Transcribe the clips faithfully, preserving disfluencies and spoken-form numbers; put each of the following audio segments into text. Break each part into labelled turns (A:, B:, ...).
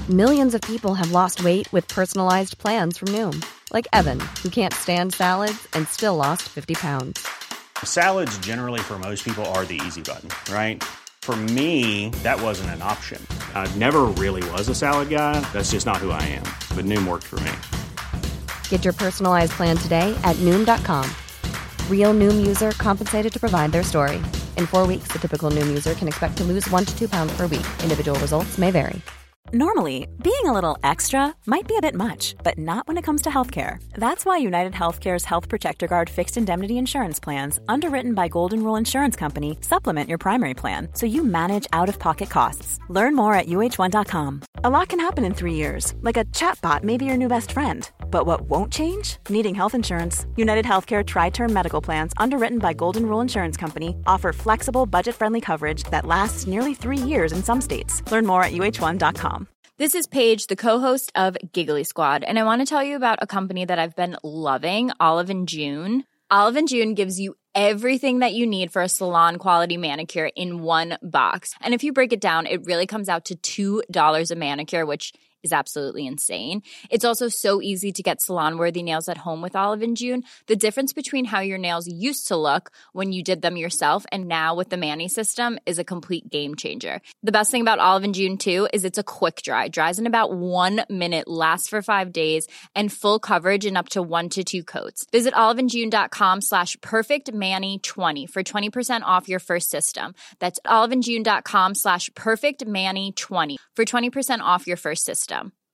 A: Millions of people have lost weight with personalized plans from Noom. Like Evan, who can't stand salads and still lost fifty pounds.
B: Salads generally for most people are the easy button, right? For me, that wasn't an option. I never really was a salad guy. That's just not who I am. But Noom worked for me.
A: Get your personalized plan today at Noom dot com. Real Noom user compensated to provide their story. In four weeks, the typical Noom user can expect to lose one to two pounds per week. Individual results may vary.
C: Normally, being a little extra might be a bit much, but not when it comes to healthcare. That's why United Healthcare's Health Protector Guard fixed indemnity insurance plans, underwritten by Golden Rule Insurance Company, supplement your primary plan so you manage out-of-pocket costs. Learn more at U H one dot com. A lot can happen in three years, like a chatbot may be your new best friend. But what won't change? Needing health insurance. United Healthcare Tri-Term Medical Plans, underwritten by Golden Rule Insurance Company, offer flexible, budget-friendly coverage that lasts nearly three years in some states. Learn more at U H one dot com.
D: This is Paige, the co-host of Giggly Squad, and I want to tell you about a company that I've been loving, Olive and June. Olive and June gives you everything that you need for a salon-quality manicure in one box. And if you break it down, it really comes out to two dollars a manicure, which is absolutely insane. It's also so easy to get salon-worthy nails at home with Olive and June. The difference between how your nails used to look when you did them yourself and now with the Mani system is a complete game changer. The best thing about Olive and June, too, is it's a quick dry. Dries in about one minute, lasts for five days, and full coverage in up to one to two coats. Visit oliveandjune.com slash perfectmani20 for twenty percent off your first system. That's oliveandjune.com slash perfectmani20 for twenty percent off your first system.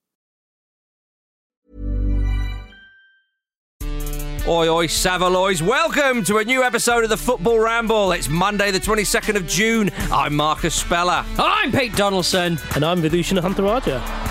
E: Oi, oi, Savaloys. Welcome to a new episode of the Football Ramble. It's Monday, the twenty-second of June. I'm Marcus Speller.
F: I'm Pete Donaldson.
G: And I'm Vidushana Huntaraja.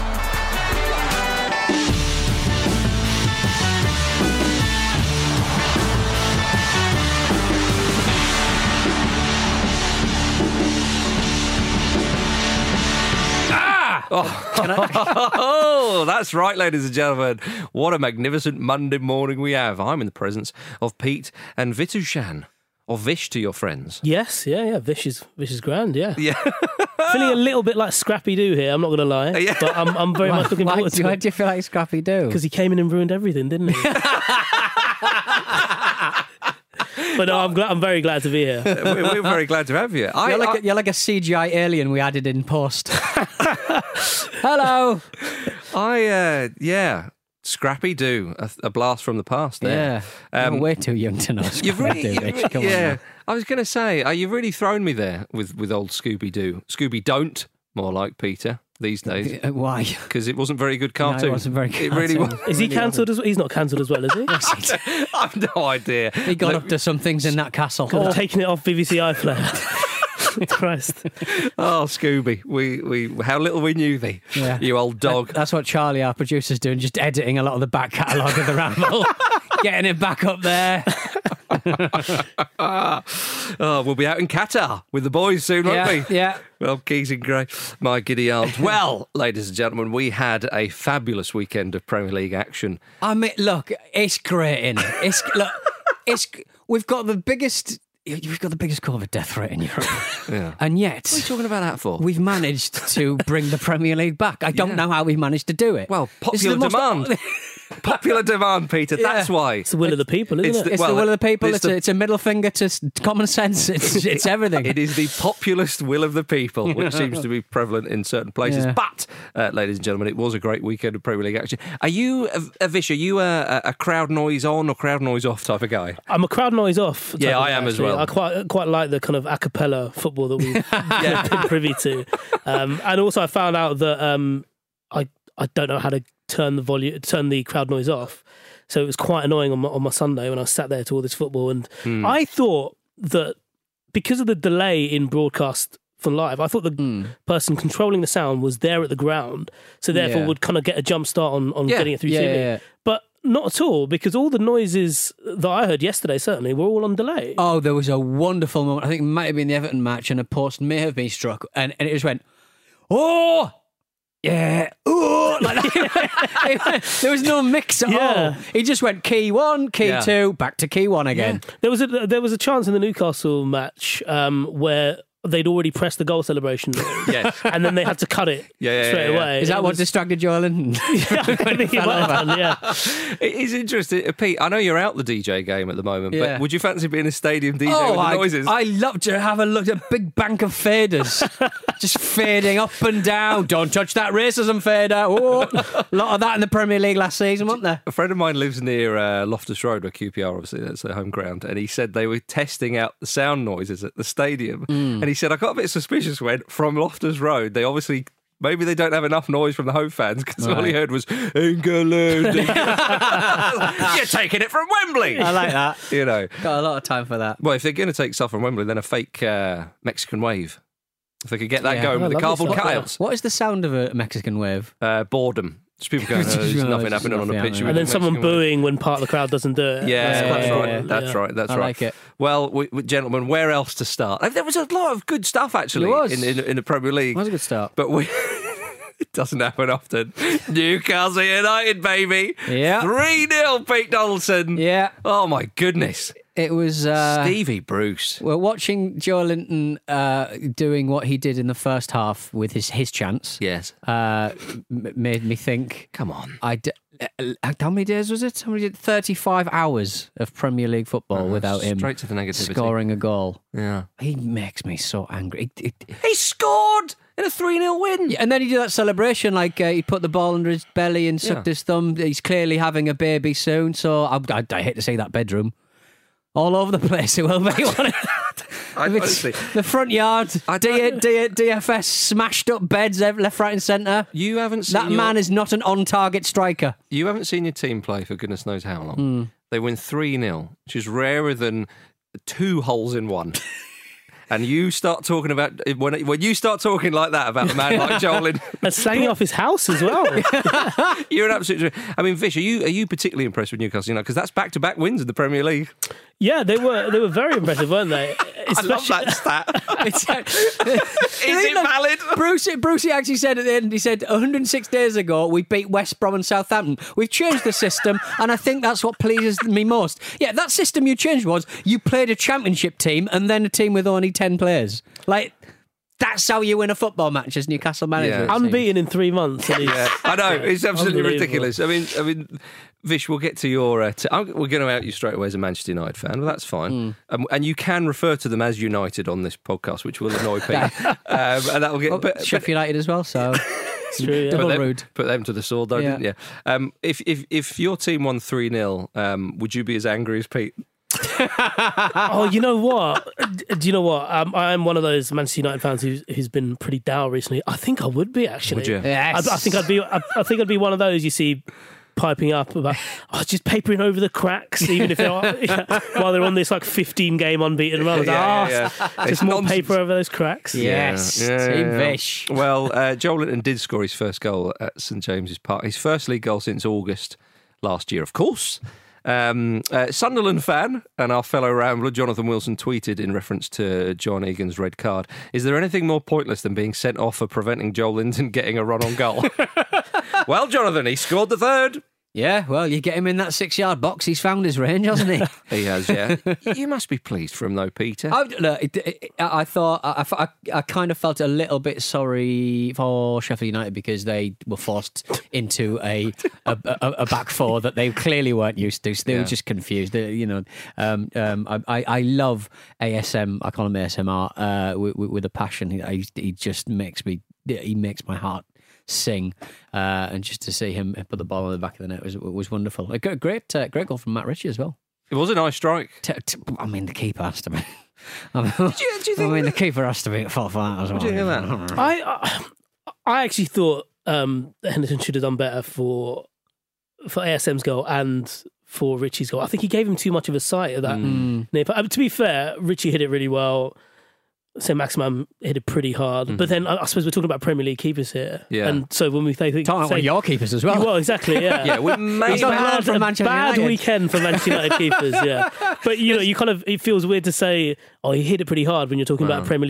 E: Oh. oh, that's right, ladies and gentlemen. What a magnificent Monday morning we have. I'm in the presence of Pete and Vitushan, or Vish to your friends.
G: Yes, yeah, yeah. Vish is Vish is grand, yeah.
E: Yeah.
G: Feeling a little bit like Scrappy-Doo here, I'm not going to lie. Yeah. But I'm, I'm very
F: why,
G: much looking
F: why,
G: forward to
F: why
G: it.
F: Why do you feel like Scrappy-Doo?
G: Because he came in and ruined everything, didn't he? But no, I'm glad. I'm very glad to be here.
E: we're, we're very glad to have you. I,
F: you're, like
E: I,
F: a, you're like a C G I alien we added in post. Hello.
E: I, uh, yeah, Scrappy-Doo, a, a blast from the past there.
F: Yeah, um, we're too young to know Scrappy-Doo.
E: Really,
F: Come
E: yeah,
F: on
E: I was going to say, uh, you've really thrown me there with, with old Scooby-Doo. Scooby-Don't, more like Peter. These days.
F: Uh, why?
E: Because it wasn't very good cartoon.
F: No, it wasn't very good.
E: It really was.
G: Is he cancelled as well? He's not cancelled as well, is he?
E: I've no idea.
F: He got Look, up to some things in that castle.
G: Could have oh. taken it off B B C iPlayer. Christ.
E: Oh, Scooby. We, we, how little we knew thee, yeah. You old dog.
F: That, that's what Charlie, our producer's doing, just editing a lot of the back catalogue of the Ramble. Getting it back up there.
E: Oh, we'll be out in Qatar with the boys soon, won't
F: yeah,
E: we?
F: Yeah.
E: Well, Keys and Gray, my giddy aunt. Well, ladies and gentlemen, we had a fabulous weekend of Premier League action.
F: I mean, look, it's great, isn't it? It's, look, it's, we've got the biggest... We've got the biggest COVID death rate in Europe.
E: Yeah.
F: And yet...
E: What are you talking about that for?
F: We've managed to bring the Premier League back. I don't yeah. know how we've managed to do it.
E: Well, popular demand. Most... Popular demand, Peter. Yeah. That's why.
G: It's the will of the people, isn't
F: it's
G: it?
F: The, it's
E: well,
F: the will of the people. It's,
E: it's,
F: a,
E: the,
F: it's a middle finger to common sense. It's, it's everything.
E: It is the populist will of the people, which seems to be prevalent in certain places. Yeah. But, uh, ladies and gentlemen, it was a great weekend of Premier League action. Are you, uh, Vish, are you a, a crowd noise on or crowd noise off type of guy?
G: I'm a crowd noise off.
E: Yeah, I
G: guy,
E: am
G: actually.
E: as well.
G: I quite quite like the kind of a cappella football that we've yeah. been privy to. Um, and also I found out that um, I I don't know how to turn the volume, turn the crowd noise off. So it was quite annoying on my, on my Sunday when I sat there to all this football. And mm. I thought that because of the delay in broadcast from live, I thought the mm. person controlling the sound was there at the ground. So therefore yeah. would kind of get a jump start on, on
E: yeah.
G: getting it through
F: yeah,
G: T V.
F: Yeah, yeah.
G: But not at all, because all the noises that I heard yesterday, certainly, were all on delay.
F: Oh, there was a wonderful moment. I think it might have been the Everton match, and a post may have been struck, and, and it just went, oh! Yeah, ooh, like that. There was no mix at yeah. all. He just went key one, key yeah. two, back to key one again.
G: Yeah. There was a there was a chance in the Newcastle match um, where they'd already pressed the goal celebration.
E: Yes.
G: And then they had to cut it
E: Yeah, yeah,
G: straight
E: yeah, yeah.
G: away.
F: Is that
G: It
F: what
G: was-
F: distracted Joel Linton?
G: Yeah, I think it might have done, yeah.
E: It is interesting. Uh, Pete, I know you're out the D J game at the moment,
F: Yeah.
E: but would you fancy being a stadium D J
F: Oh,
E: with the
F: I,
E: noises?
F: I love to have a look at a big bank of faders just fading up and down. Don't touch that racism fader. Oh, a lot of that in the Premier League last season, wasn't there?
E: A friend of mine lives near uh, Loftus Road, where Q P R, obviously, that's their home ground, and he said they were testing out the sound noises at the stadium.
F: Mm.
E: And he said, I got a bit suspicious when, from Loftus Road, they obviously... Maybe they don't have enough noise from the home fans because all he
F: Right.
E: heard was England. You're taking it from Wembley.
F: I like that.
E: You know.
F: Got a lot of time for that.
E: Well, if they're going to take stuff from Wembley, then a fake uh, Mexican wave. If they could get that
F: Yeah.
E: going
G: Oh,
E: with the
G: lovely
E: cardboard
G: stuff.
E: cutouts.
F: What is the sound of a Mexican wave?
E: Uh, boredom. Just people going, oh, there's
F: Just, uh,
E: nothing
F: there's
E: happening on the
F: nothing
E: pitch.
F: happening.
E: with
G: And then
E: the
G: someone
E: Mexican wave.
G: booing when part of the crowd doesn't do it.
E: Yeah,
G: That's
E: that's
G: quite
E: right.
G: cool.
E: That's
G: Yeah.
E: right. That's
F: I
E: right.
F: like it.
E: Well, we, we, gentlemen, where else to start? Uh, There was a lot of good stuff actually
F: There was.
E: in, in in the Premier League,
F: That was a good start.
E: but we. It doesn't happen often. Newcastle United, baby.
F: Yeah.
E: three nil, Pete Donaldson.
F: Yeah,
E: Oh, my goodness.
F: it was. Uh,
E: Stevie Bruce.
F: We're watching Joel Linton uh, doing what he did in the first half with his his chance.
E: Yes.
F: Uh, m- made me think.
E: Come on.
F: I d- uh, how many days was it? How many? thirty-five hours of Premier League football
E: Uh,
F: without him
E: straight to the negativity.
F: scoring a goal.
E: Yeah.
F: He makes me so angry. It- it-
E: He scored in a three nil win.
F: and then he did that celebration, like uh, he put the ball under his belly and sucked
E: Yeah.
F: his thumb. He's clearly having a baby soon, so I, I, I hate to see that bedroom all over the place. It will be. won't it?
E: I,
F: If it's
E: honestly,
F: the front yard,
E: I
F: D-
E: don't-
F: D- D F S smashed up beds ev- left, right, and centre.
E: you haven't seen
F: That
E: your,
F: man is not an on-target striker.
E: You haven't seen your team play for goodness knows how long.
F: Hmm.
E: They win three nil, which is rarer than two holes in one. And you start talking about when when you start talking like that about a man like Joel Linton,
G: And slanging off his house as well.
E: you're an absolute. I mean, Vish, are you are you particularly impressed with Newcastle United? Because that's back to back wins in the Premier League.
G: Yeah, they were they were very impressive, weren't they?
E: I love that stat.
F: It's,
E: Is it valid?
F: Bruce, Brucey actually said at the end, he said, one hundred six days ago, we beat West Brom and Southampton. We've changed the system, and I think that's what pleases me most. Yeah, that system you changed was you played a championship team and then a team with only ten players. Like, that's how you win a football match as Newcastle manager.
E: Yeah.
F: it seems.
G: Unbeaten in three months. And he's,
E: Yeah, I know it's absolutely
G: Unbelievable.
E: ridiculous. I mean, I mean, Vish, we'll get to your. Uh, t- I'm, we're going to out you straight away as a Manchester United fan. Well, that's fine, um, and you can refer to them as United on this podcast, which will annoy Pete, um, and that will get.
F: Oh,
E: but,
F: Sheffield United as well, so
G: it's true, yeah.
F: double
E: put them,
F: rude.
E: put them to the sword, though,
F: Yeah.
E: didn't you? Um, if if if your team won three nil, um, would you be as angry as Pete?
G: Oh, you know what? Do you know what? Um, I'm one of those Manchester United fans who's, who's been pretty dour recently. I think I would be actually.
E: Would you?
F: Yes.
G: I, I think I'd be. I, I think I'd be one of those you see piping up about oh, just papering over the cracks, even if they're yeah, while they're on this like fifteen game unbeaten run. It's like,
E: Yeah,
G: "Oh,
E: yeah, yeah.
G: Just
E: It's
G: more
E: nonsense.
G: paper over those cracks.
F: Yes,
E: Yeah,
F: Team
E: yeah.
F: Vish.
E: Well, uh, Joel Linton did score his first goal at St James's Park. His first league goal since August last year, of course. Um, uh, Sunderland fan and our fellow Rambler, Jonathan Wilson, tweeted in reference to John Egan's red card. Is there anything more pointless than being sent off for preventing Joel Linton getting a run on goal? Well, Jonathan, he scored the third.
F: Yeah, well, you get him in that six-yard box, he's found his range, hasn't he?
E: He has, yeah. You must be pleased for him, though, Peter.
F: I, look, it, it, I thought I, I, I kind of felt a little bit sorry for Sheffield United because they were forced into a a, a, a back four that they clearly weren't used to. So they
E: Yeah.
F: were just confused. They, you know, um, um, I, I love A S M. I call him A S M R uh, with, with a passion. He, he just makes me. He makes my heart sing, uh, and just to see him put the ball on the back of the net was was wonderful. A great, great, uh, great goal from Matt Ritchie as well.
E: It was a nice strike.
F: T- t- I mean, the keeper has to be. I mean,
E: Do you, do you think
F: I mean, the keeper has to be at fault for that as well.
E: do you think of that?
G: I I, I actually thought um, that Henderson should have done better for for A S M's goal and for Richie's goal. I think he gave him too much of a sight of that.
F: Mm.
G: near- but, uh, to be fair, Richie hit it really well. Saint Maximin hit it pretty hard. But then I, I suppose we're talking about Premier League keepers here.
E: Yeah.
G: And so when we think,
F: Talking about one
G: say,
F: of your keepers as well.
G: well, exactly, yeah.
E: Yeah, we may
G: It's a
F: not learned
G: bad,
F: from
G: a
F: Manchester
G: bad
F: United.
G: weekend for Manchester United keepers, yeah. But you know, you kind of it feels weird to say, oh, he hit it pretty hard when you're talking about a Premier League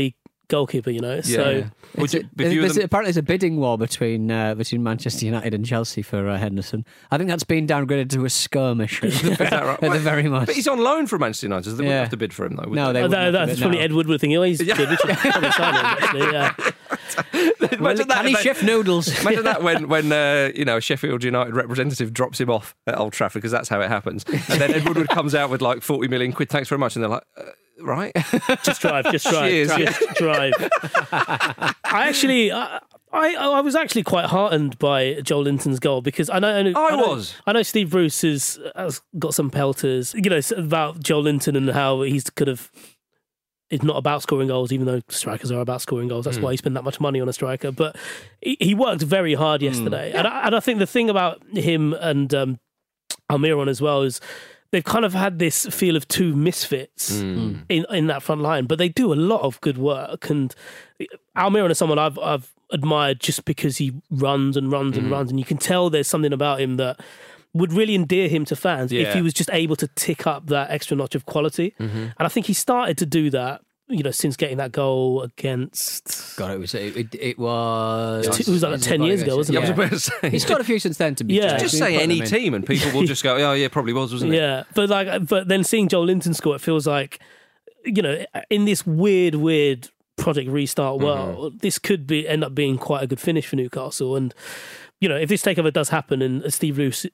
G: goalkeeper, you know.
E: Yeah.
G: So
E: yeah.
F: It's
E: you,
F: a,
E: if you were
F: there's,
E: the-
F: apparently there's a bidding war between uh, between Manchester United and Chelsea for uh, Henderson. I think that's been downgraded to a skirmish at,
E: Is that right?
F: at the very most.
E: But he's on loan from Manchester United, so they
F: Yeah.
E: wouldn't have to bid for him, though. would
F: No,
E: they?
F: they
G: Oh, that,
F: wouldn't have
G: that's
F: to
G: probably
F: bid,
G: Ed
F: no.
G: Woodward thinking, oh, he's good. We should probably sign him, actually, yeah.
E: Imagine
F: Well,
E: that,
F: can he
E: that-
F: shift noodles?
E: Imagine that when, when uh, you know, a Sheffield United representative drops him off at Old Trafford, because that's how it happens. And then Ed Woodward comes out with like forty million quid, thanks very much. And they're like, uh, right?
G: Just drive, just drive,
E: Cheers.
G: just drive. I actually, I, I, I was actually quite heartened by Joel Linton's goal because I know, I, know,
E: I
G: I know,
E: was.
G: I know Steve Bruce has, has got some pelters, you know, about Joel Linton and how he's kind of. It's not about scoring goals, even though strikers are about scoring goals. That's mm. why he spent that much money on a striker. But he, he worked very hard yesterday, mm. and, I, and I think the thing about him and um, Almiron as well is. They've kind of had this feel of two misfits mm. in, in that front line, but they do a lot of good work. And Almiron is someone I've I've admired just because he runs and runs mm. and runs, and you can tell there's something about him that would really endear him to fans yeah. if he was just able to tick up that extra notch of quality. Mm-hmm. And I think he started to do that. You know, since getting that goal against,
F: God, it was it, it, it was
G: it was like ten years ago, wasn't
E: yeah,
G: it?
E: I was about to say.
F: He's got a few since then. To be
G: Yeah.
F: fair.
E: Just say any team, and people will just go, "Oh, yeah, probably was, wasn't it?"
G: Yeah, but like, but then seeing Joel Linton score, it feels like, you know, in this weird, weird Project Restart world, mm-hmm. this could be end up being quite a good finish for Newcastle. And you know, if this takeover does happen, and Steve Bruce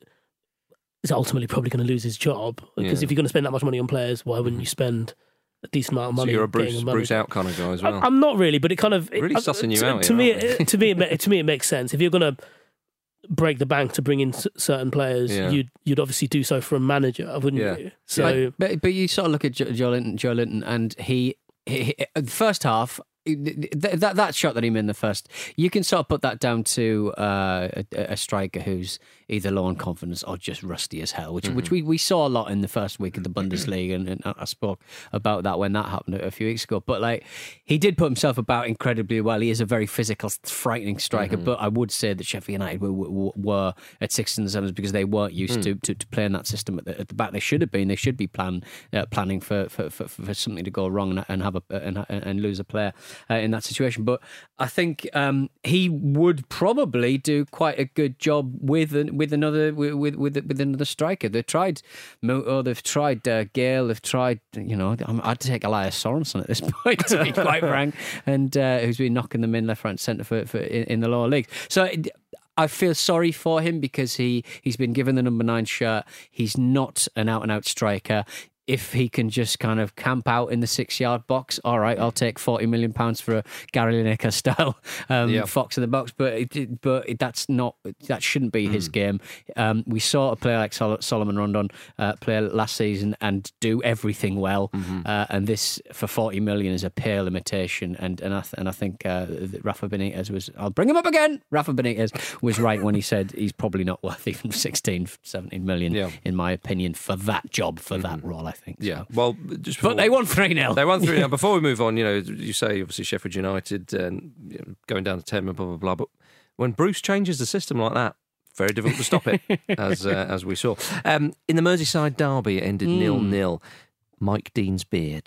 G: is ultimately probably going to lose his job, because
E: Yeah.
G: if you're going to spend that much money on players, why wouldn't you spend a decent amount of money?
E: So you're a
G: getting
E: Bruce,
G: them money?
E: Bruce out kind of guy as well.
G: I, I'm not really, but it kind of
E: Really
G: it,
E: sussing you
G: to,
E: out
G: To
E: here,
G: me,
E: aren't we?
G: it, to me, it, ma- to me, it makes sense. If you're going to break the bank to bring in s- certain players,
E: Yeah.
G: you'd you'd obviously do so for a manager, wouldn't
E: Yeah.
G: you? So
F: but, but but you sort of look at Jo- Joe Linton, Joe Linton, and he, he, he the first half. That, that that shot that he made in the first, you can sort of put that down to uh, a, a striker who's either low on confidence or just rusty as hell, which mm-hmm. which we, we saw a lot in the first week of the Bundesliga, and, and I spoke about that when that happened a few weeks ago. But like, he did put himself about incredibly well. He is a very physical, frightening striker. Mm-hmm. But I would say that Sheffield United were, were, were at sixes and sevens because they weren't used mm. to, to, to playing that system at the, at the back. They should have been. They should be plan, uh, planning for, for, for, for something to go wrong and, and have a and, and lose a player. Uh, in that situation, but I think um, he would probably do quite a good job with with another with with with another striker. They've tried Muto, they've tried uh, Gale, they've tried you know I'd take Elias Sorensen at this point to be quite frank, and uh, who's been knocking them in left, right, centre for, for in, in the lower leagues. So. It, I feel sorry for him because he, he's been given the number nine shirt. He's not an out-and-out striker. If he can just kind of camp out in the six-yard box, all right, I'll take forty million pounds for a Gary Lineker style um, yeah. fox in the box. But it, but it, that's not that shouldn't be mm. his game. Um, we saw a player like Sol- Solomon Rondon uh, play last season and do everything well, mm-hmm. uh, and this for forty million is a pale imitation. And and I th- and I think uh, Rafa Benitez was. I'll bring him up again. Rafa Benitez was right when he said he's probably not worth even sixteen, seventeen million, yeah. in my opinion, for that job, for mm-hmm. that role. I think.
E: Yeah,
F: so.
E: well, just before,
F: but they won three nil.
E: They won three nil. Before we move on, you know, you say obviously Sheffield United and you know, going down to ten, blah blah blah. But when Bruce changes the system like that, very difficult to stop it, as uh, as we saw um, in the Merseyside derby. It ended nil mm. nil. Mike Dean's beard.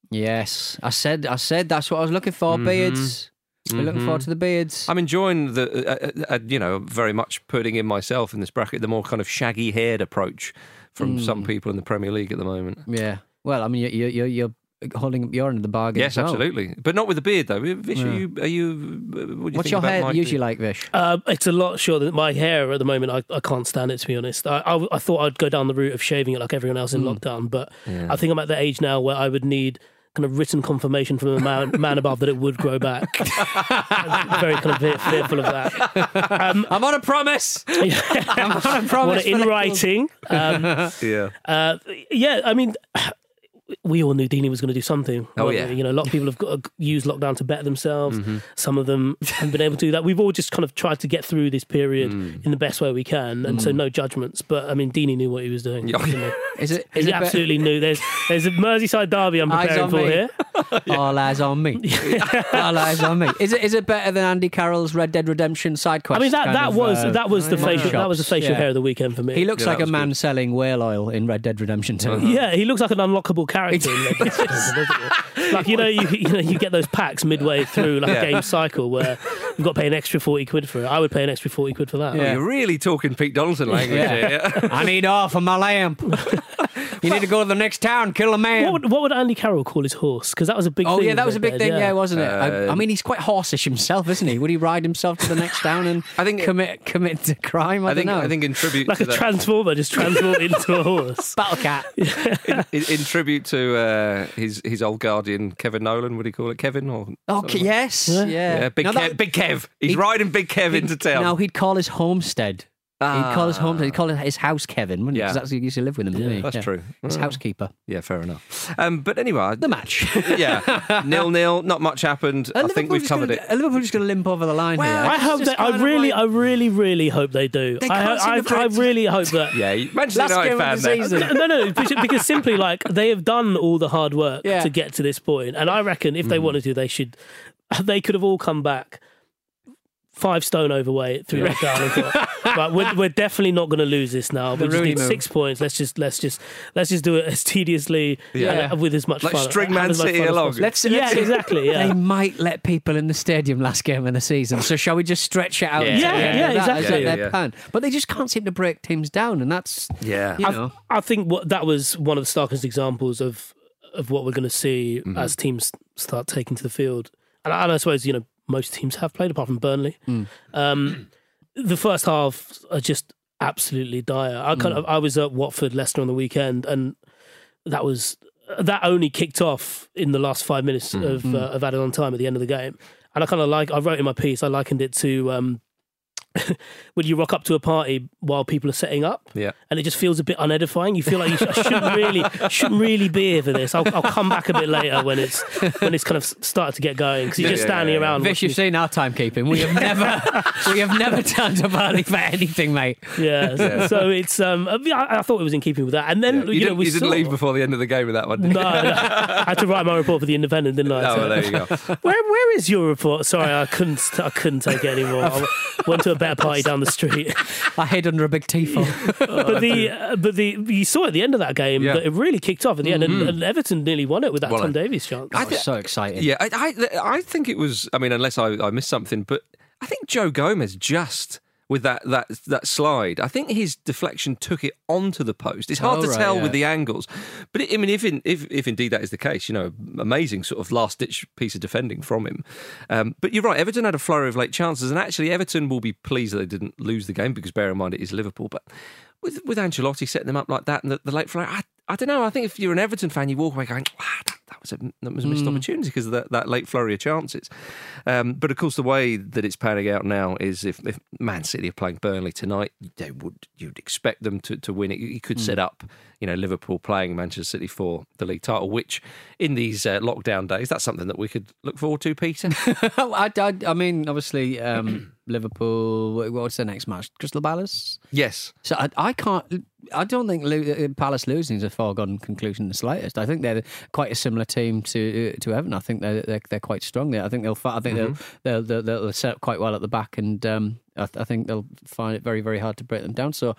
F: Yes, I said, I said that's what I was looking for. Mm-hmm. Beards. We're mm-hmm. looking forward to the beards.
E: I'm enjoying the, uh, uh, you know, very much putting in myself in this bracket the more kind of shaggy haired approach from mm. some people in the Premier League at the moment.
F: Yeah. Well, I mean, you're you're, you're holding up your end of the bargain.
E: Yes,
F: as well.
E: absolutely, but not with the beard though. Vish, yeah. are you? Are you what do you
F: What's
E: think
F: your
E: about
F: hair
E: Mike
F: usually
E: Dean?
F: like, Vish?
G: Uh, it's a lot shorter. My hair at the moment, I, I can't stand it, to be honest. I, I, I thought I'd go down the route of shaving it like everyone else in mm. lockdown, but yeah. I think I'm at the age now where I would need kind of written confirmation from a man, man above that it would grow back. I'm very kind of fearful of that. Um,
F: I'm on a promise.
G: Yeah.
F: I'm on a promise.
G: Want it in writing. Um,
E: yeah.
G: Uh, yeah, I mean, we all knew Deeney was going to do something.
E: Oh, yeah.
G: We? You know, a lot of people have got, used lockdown to better themselves.
E: Mm-hmm.
G: Some of them haven't been able to do that. We've all just kind of tried to get through this period mm. in the best way we can, and mm. so no judgments. But I mean, Deeney knew what he was doing.
E: Yeah.
F: Is it?
G: Is
F: he
G: it absolutely be- knew. There's there's a Merseyside derby I'm preparing for
F: me.
G: here.
F: Yeah. All eyes on me. All eyes on me. Is it? Is it better than Andy Carroll's Red Dead Redemption side quest?
G: I mean, that, that
F: of,
G: was
F: uh,
G: that was the facial
F: shops.
G: that was the facial
F: yeah.
G: hair of the weekend for me.
F: He looks
E: yeah,
F: like a man
E: good.
F: selling whale oil in Red Dead Redemption two.
G: Uh-huh. Yeah, he looks like an unlockable character in Red Dead Redemption, doesn't it? Like, you know, you, you know, you get those packs midway through like
E: Yeah.
G: a game cycle where you've got to pay an extra forty quid for it. I would pay an extra forty quid for that.
E: Oh, you're really talking Pete Donaldson language
F: Yeah.
E: here.
F: I need oil for my lamp. You need to go to the next town, kill a man.
G: What would, what would Andy Carroll call his horse? Because that was a big
F: Oh
G: thing.
F: yeah,
G: in
F: that was a
G: Red
F: big
G: Dead,
F: thing, yeah, wasn't it? I, I
E: Um,
F: mean, he's quite horseish himself, isn't he? Would he ride himself to the next town and
E: I think it-
F: commit commit to crime? I,
E: I think
F: don't know.
E: I think in tribute
G: Like
E: to
G: a
E: that,
G: transformer, just transformed into a horse.
F: Battle Cat.
E: in, in, in tribute to uh, his his old guardian Kevin Nolan, would he call it Kevin or
F: Okay, yes, yeah,
E: yeah, Big
F: No,
E: Kev,
F: that-
E: Big Kev. He's
F: He'd-
E: riding Big Kev into town.
F: No, he'd call his homestead. He'd call his homestead. He'd call it his house Kevin, wouldn't he?
E: Yeah.
F: Because that's who he used to live with him, didn't he?
E: That's
F: Yeah.
E: true.
F: His
E: Oh.
F: housekeeper.
E: Yeah, fair enough. Um, but anyway,
F: The match.
E: yeah, nil nil. Not much happened. I think we've covered it.
F: Liverpool's just going to limp over the line here.
G: I
F: It's
G: hope
F: just
G: they, I
F: kind of
G: really,
F: like-
G: I really, really hope they do.
F: They
G: I,
F: can't seem
G: I,
F: to
G: I, I
F: predict-
G: really hope that.
E: Yeah, Manchester
F: Last
E: United
F: game of
E: fan
F: the
E: there.
F: season.
G: No, no, because, because simply like they have done all the hard work
F: Yeah.
G: to get to this point, and I reckon if they wanted to, they should. They could have all come back five stone overweight through lockdown and thought, right, we're, we're definitely not going to lose this now. We
F: The
G: just
F: Rooney
G: need
F: move.
G: six points. Let's just let's just let's just do it as tediously
F: Yeah.
G: and with as much
E: Like
G: fun.
E: string
G: have
E: Man
G: as much
E: City
G: fun as
E: along.
G: possible.
F: Let's,
G: yeah,
F: let's
G: exactly.
F: They
G: Yeah.
F: might let people in the stadium last game of the season. So shall we just stretch it out?
E: Yeah.
F: until
G: Yeah,
F: the end
G: yeah,
F: of that?
G: exactly.
F: Is that
E: Yeah,
F: their
E: yeah.
F: plan? But they just can't seem to break teams down, and that's
E: Yeah.
F: you know.
G: I think what that was one of the starkest examples of of what we're going to see
E: Mm-hmm.
G: as teams start taking to the field. And I, and I suppose you know most teams have played apart from Burnley.
E: Mm.
G: Um, the first half are just absolutely dire. I kind
E: Mm.
G: of I was at Watford, Leicester on the weekend, and that was that only kicked off in the last five minutes
E: Mm.
G: of uh, of added on time at the end of the game. And I kind of like I wrote in my piece I likened it to. Um, when you rock up to a party while people are setting up,
E: Yeah.
G: and it just feels a bit unedifying. You feel like you sh- I shouldn't really, shouldn't really be here for this. I'll, I'll come back a bit later when it's when it's kind of started to get going because you're
E: Yeah,
G: just
E: yeah,
G: standing
E: yeah, yeah.
G: around.
F: Vish,
G: watching
F: you've seen our timekeeping. We have never, we have never turned to party for anything, mate.
G: Yeah, so, so it's um, I, I thought it was in keeping with that, and then
E: You,
G: you, know
E: didn't,
G: we
E: you didn't
G: saw,
E: leave before the end of the game with that one, did
G: No,
E: you?
G: no, I had to write my report for the Independent, didn't I?
E: Oh,
G: So-
E: well, there you go.
G: Where where is your report? Sorry, I couldn't I couldn't take it anymore. I went to a better party down the street.
F: I hid under a big tifo.
G: But the uh, but the you saw at the end of that game
E: Yeah.
G: that it really kicked off at the end, and, and Everton nearly won it with that
E: Well,
G: Tom Davies chance.
F: That was so exciting.
E: Yeah, I, I, I think it was. I mean, unless I, I missed something, but I think Joe Gomez just with that that that slide. I think his deflection took it onto the post. It's hard
F: Oh,
E: to
F: right,
E: tell
F: yeah.
E: with the angles, but it, I mean, if, in, if if indeed that is the case, you know, amazing sort of last ditch piece of defending from him. Um, but you're right, Everton had a flurry of late chances, and actually Everton will be pleased that they didn't lose the game because bear in mind it is Liverpool, but. With with Ancelotti setting them up like that and the, the late flurry, I, I don't know. I think if you're an Everton fan, you walk away going, wow, that, that was a that was a missed opportunity because of that, that late flurry of chances. Um, but of course, the way that it's panning out now is if, if Man City are playing Burnley tonight, they would you'd expect them to, to win it. You could set up, you know, Liverpool playing Manchester City for the league title, which in these uh, lockdown days, that's something that we could look forward to, Peter.
F: I, I, I mean, obviously, um, Liverpool. what- What's their next match? Crystal Palace.
E: Yes.
F: So I, I can't. I don't think lo- Palace losing is a foregone conclusion in the slightest. I think they're quite a similar team to to Everton. I think they're they're, they're quite strong there. I think they'll. fi- I think
E: Mm-hmm.
F: they'll, they'll they'll they'll set up quite well at the back, and um, I, I think they'll find it very very hard to break them down. So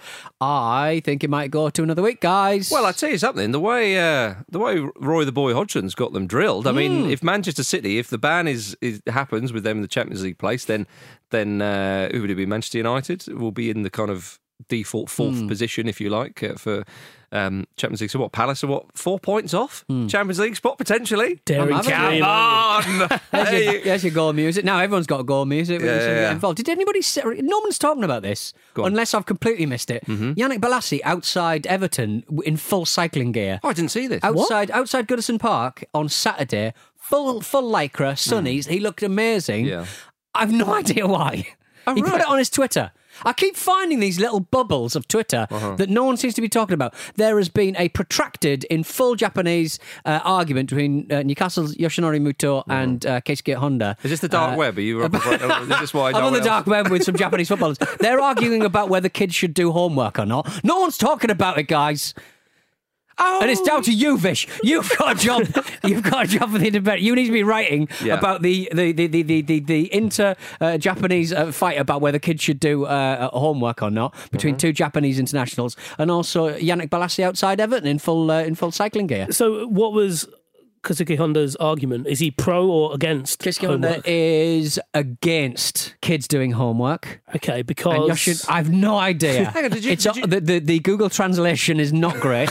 F: I think it might go to another week, guys.
E: Well, I tell you something. The way uh, the way Roy the Boy Hodgson's got them drilled. I mean, if Manchester City, if the ban is, is happens with them in the Champions League place, then then uh, who would it be? Manchester United will be in the kind of default fourth position, if you like, uh, for um, Champions League. So what? Palace are what? Four points off Champions League spot potentially.
G: Daring
F: I'm having
G: dream,
E: Come
G: aren't
E: on.
F: There's,
E: Hey.
F: your, there's your goal music. Now everyone's got goal music.
E: Yeah,
F: Yeah,
E: yeah, yeah.
F: involved. Did anybody? Say, no one's talking about this,
E: Go on.
F: unless I've completely missed it. Yannick Bolasie outside Everton w- in full cycling gear.
E: Oh, I didn't see this.
F: Outside outside Goodison Park on Saturday, full full lycra, sunnies. He looked amazing.
E: Yeah.
F: I've no idea why. he put
E: right.
F: it on his Twitter. I keep finding these little bubbles of Twitter
E: Uh-huh.
F: that no one seems to be talking about. There has been a protracted, in full Japanese uh, argument between uh, Newcastle's Yoshinori Muto and uh, Keisuke Honda.
E: Uh-huh. Is this the dark
F: Uh,
E: web? Are you? Is this why?
F: I'm
E: no
F: on the
E: one
F: dark
E: else-
F: web with some Japanese footballers. They're arguing about whether kids should do homework or not. No one's talking about it, guys. Oh. And it's down to you, Vish. You've got a job. You've got a job for the Independent. You need to be writing yeah. about the the the the the, the, the inter uh, Japanese uh, fight about whether kids should do uh, homework or not between mm-hmm. two Japanese internationals, and also Yannick Bolasie outside Everton in full uh, in full cycling gear.
G: So, what was Kosuke Honda's argument? Is he pro or against
F: Kosuke
G: homework?
F: Honda is against kids doing homework.
G: Okay, because
F: and should, I have no idea.
E: Hang on, did you,
F: it's
E: did you...
F: The, the the Google translation is not great,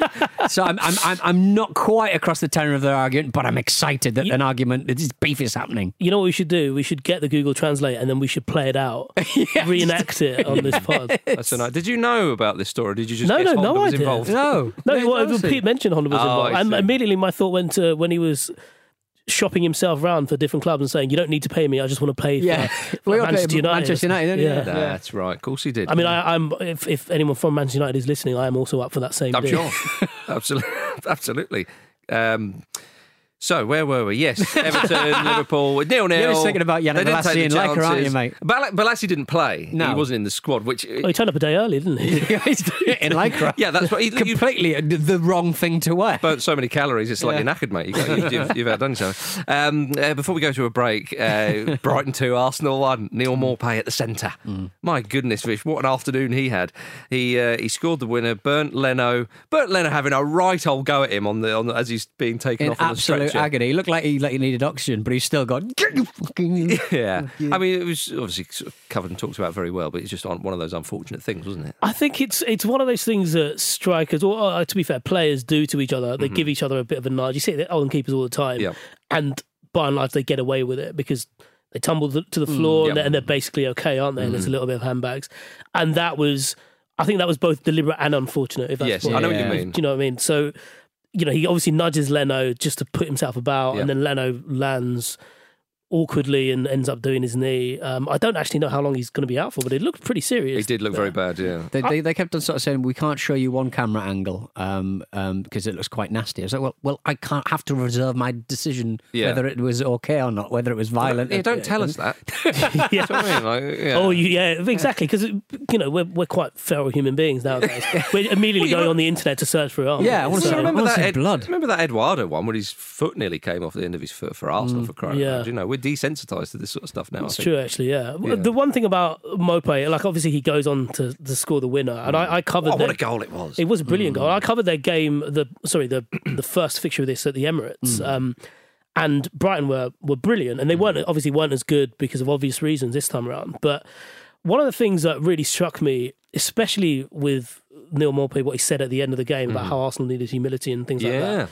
F: so I'm, I'm I'm I'm not quite across the tenor of their argument, but I'm excited that you, an argument this beef is happening.
G: You know what we should do? We should get the Google Translate and then we should play it out, yes. reenact it on yes. this pod.
E: That's so nice. Did you know about this story? Did you just
G: no
E: guess
G: no
E: Honda
G: no
E: was
G: idea.
E: involved?
F: No
G: no.
F: no
G: Well, Pete mentioned Honda was
E: oh,
G: involved, and immediately my thought went to when he was shopping himself around for different clubs and saying, you don't need to pay me, I just want to play for,
F: yeah.
G: for
F: well,
G: Manchester United.
F: Manchester United,
G: yeah.
F: yeah.
E: That's right. Of course he did.
G: I mean, I, I'm if, if anyone from Manchester United is listening, I am also up for that same
E: I'm
G: deal.
E: sure. Absolutely. Absolutely. Um, so, where were we? Yes, Everton, Liverpool, nil nil.
F: You're just thinking about Yannick Bolasie and Laker, aren't you, mate?
E: Bal- Bolasie didn't play.
F: No.
E: He wasn't in the squad, which...
G: Oh, he turned up a day early, didn't he?
F: in Lycra.
E: Yeah, that's what... He,
F: Completely you, the wrong thing to wear.
E: Burnt so many calories, it's like yeah. you're knackered, mate. You got, you've, you've outdone yourself. Um, uh, before we go to a break, uh, Brighton two, Arsenal one, Neil Maupay at the centre. Mm. My goodness, Vish, what an afternoon he had. He uh, he scored the winner, burnt Leno. Burnt Leno having a right old go at him on the, on the as he's being taken
F: in
E: off on the stretcher.
F: absolute agony. He looked like he like he needed oxygen, but he's still gone. Get you fucking.
E: Yeah, I mean, it was obviously sort of covered and talked about very well, but it's just one of those unfortunate things, wasn't it?
G: I think it's it's one of those things that strikers, or uh, to be fair, players do to each other. They mm-hmm. give each other a bit of a nudge. You see it on keepers all the time,
E: yeah.
G: and by and large, they get away with it because they tumble to the floor mm, and,
E: yep.
G: they're, and they're basically okay, aren't they?
E: Mm-hmm.
G: And there's a little bit of handbags, and that was, I think, that was both deliberate and unfortunate. If that's
E: yes,
G: what,
E: I know
G: yeah.
E: what you mean.
G: Do you know what I mean? So, you know, he obviously nudges Leno just to put himself about,
E: yep.
G: and then Leno lands awkwardly and ends up doing his knee. Um, I don't actually know how long he's going to be out for, but it looked pretty serious.
E: It did look
G: there.
E: very bad, yeah.
F: They, they, they kept on sort of saying, we can't show you one camera angle um, um, because it looks quite nasty. I was like, well, well, I can't have to reserve my decision yeah. whether it was okay or not, whether it was violent.
E: Yeah, don't tell us that.
G: yeah.
E: That's what I mean. Like, yeah.
G: Oh, yeah, exactly. Because, you know, we're, we're quite feral human beings nowadays. We're immediately well, going on the internet to search for it.
F: Yeah, I want to
G: so,
E: remember that Ed,
F: blood.
E: Remember that Eduardo one where his foot nearly came off the end of his foot for Arsenal mm, for crying
G: yeah.
E: out loud. You know, we're desensitised to this sort of stuff now.
G: It's
E: I think.
G: true, actually, yeah.
E: yeah.
G: The one thing about Maupay, like obviously he goes on to, to score the winner, and I, I covered.
E: Oh,
G: their,
E: what a goal it was!
G: It was a brilliant
E: mm.
G: goal. I covered their game, the sorry, the the first fixture of this at the Emirates, mm. um, and Brighton were were brilliant, and they weren't obviously weren't as good because of obvious reasons this time around. But one of the things that really struck me, especially with Neil Maupay, what he said at the end of the game mm. about how Arsenal needed humility and things
E: yeah.
G: like that.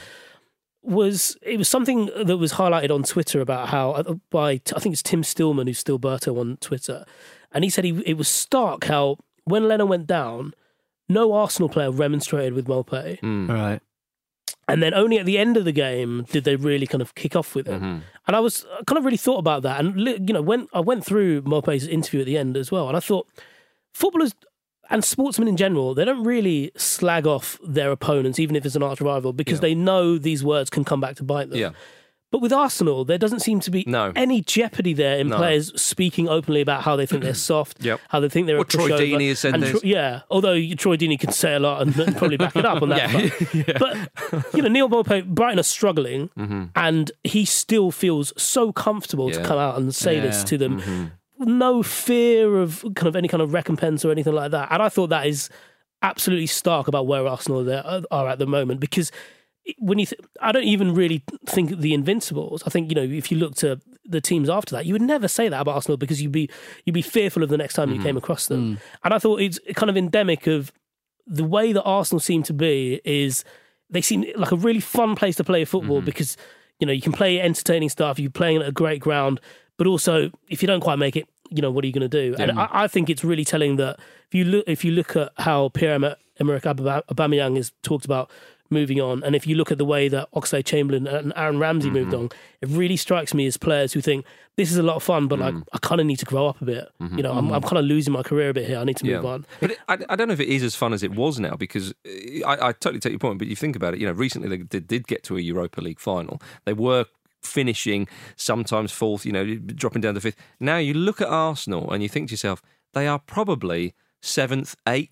G: Was it was something that was highlighted on Twitter about how by I think it's Tim Stillman, who's still Berto on Twitter, and he said he, it was stark how when Leno went down, no Arsenal player remonstrated with Maupay,
E: mm.
F: right,
G: and then only at the end of the game did they really kind of kick off with it.
E: Mm-hmm.
G: And I was I kind of really thought about that, and you know when I went through Maupay's interview at the end as well, and I thought footballers and sportsmen in general, they don't really slag off their opponents, even if it's an arch rival, because yeah. they know these words can come back to bite them.
E: Yeah.
G: But with Arsenal, there doesn't seem to be
E: no.
G: any jeopardy there in
E: no.
G: players speaking openly about how they think they're soft,
E: yep.
G: how they think they're
E: well,
G: a pushover.
E: Troy Deeney has said
G: and
E: this.
G: Tro- yeah, although Troy Deeney can say a lot and probably back it up on that
E: yeah.
G: front.
E: yeah.
G: But, you know, Neil Maupay, Brighton are struggling,
E: mm-hmm.
G: and he still feels so comfortable
E: yeah.
G: to come out and say
F: yeah.
G: this to them.
E: Mm-hmm.
G: No fear of kind of any kind of recompense or anything like that. And I thought that is absolutely stark about where Arsenal are at the moment, because when you, th- I don't even really think the Invincibles. I think, you know, if you look to the teams after that, you would never say that about Arsenal because you'd be you'd be fearful of the next time mm. you came across them. Mm. And I thought it's kind of endemic of the way that Arsenal seem to be is they seem like a really fun place to play football mm. because, you know, you can play entertaining stuff, you're playing at a great ground, but also if you don't quite make it, you know, what are you going to do? Yeah. And I, I think it's really telling that if you look if you look at how Pierre-Emerick Aubameyang is talked about moving on, and if you look at the way that Oxlade-Chamberlain and Aaron Ramsey mm-hmm. moved on, it really strikes me as players who think this is a lot of fun, but mm. like I kind of need to grow up a bit. Mm-hmm. You know, I'm, I'm kind of losing my career a bit here. I need to move
E: yeah.
G: on.
E: But it, I, I don't know if it is as fun as it was now, because I, I totally take your point. But you think about it, you know, recently they did, did get to a Europa League final. They were finishing sometimes fourth, you know, dropping down to fifth. Now you look at Arsenal and you think to yourself, they are probably seventh, eighth.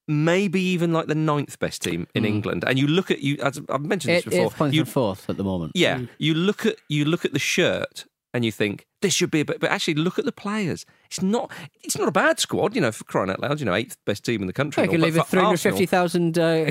E: maybe even like the ninth best team in mm. England. And you look at you, as I've mentioned this
F: Eight,
E: before,
F: eighth point
E: you,
F: fourth at the moment.
E: Yeah,
F: mm.
E: you look at you look at the shirt and you think this should be a bit, but actually look at the players. It's not. It's not a bad squad, you know. For crying out loud, you know, eighth best team in the country.
F: You can leave a three hundred fifty thousand uh,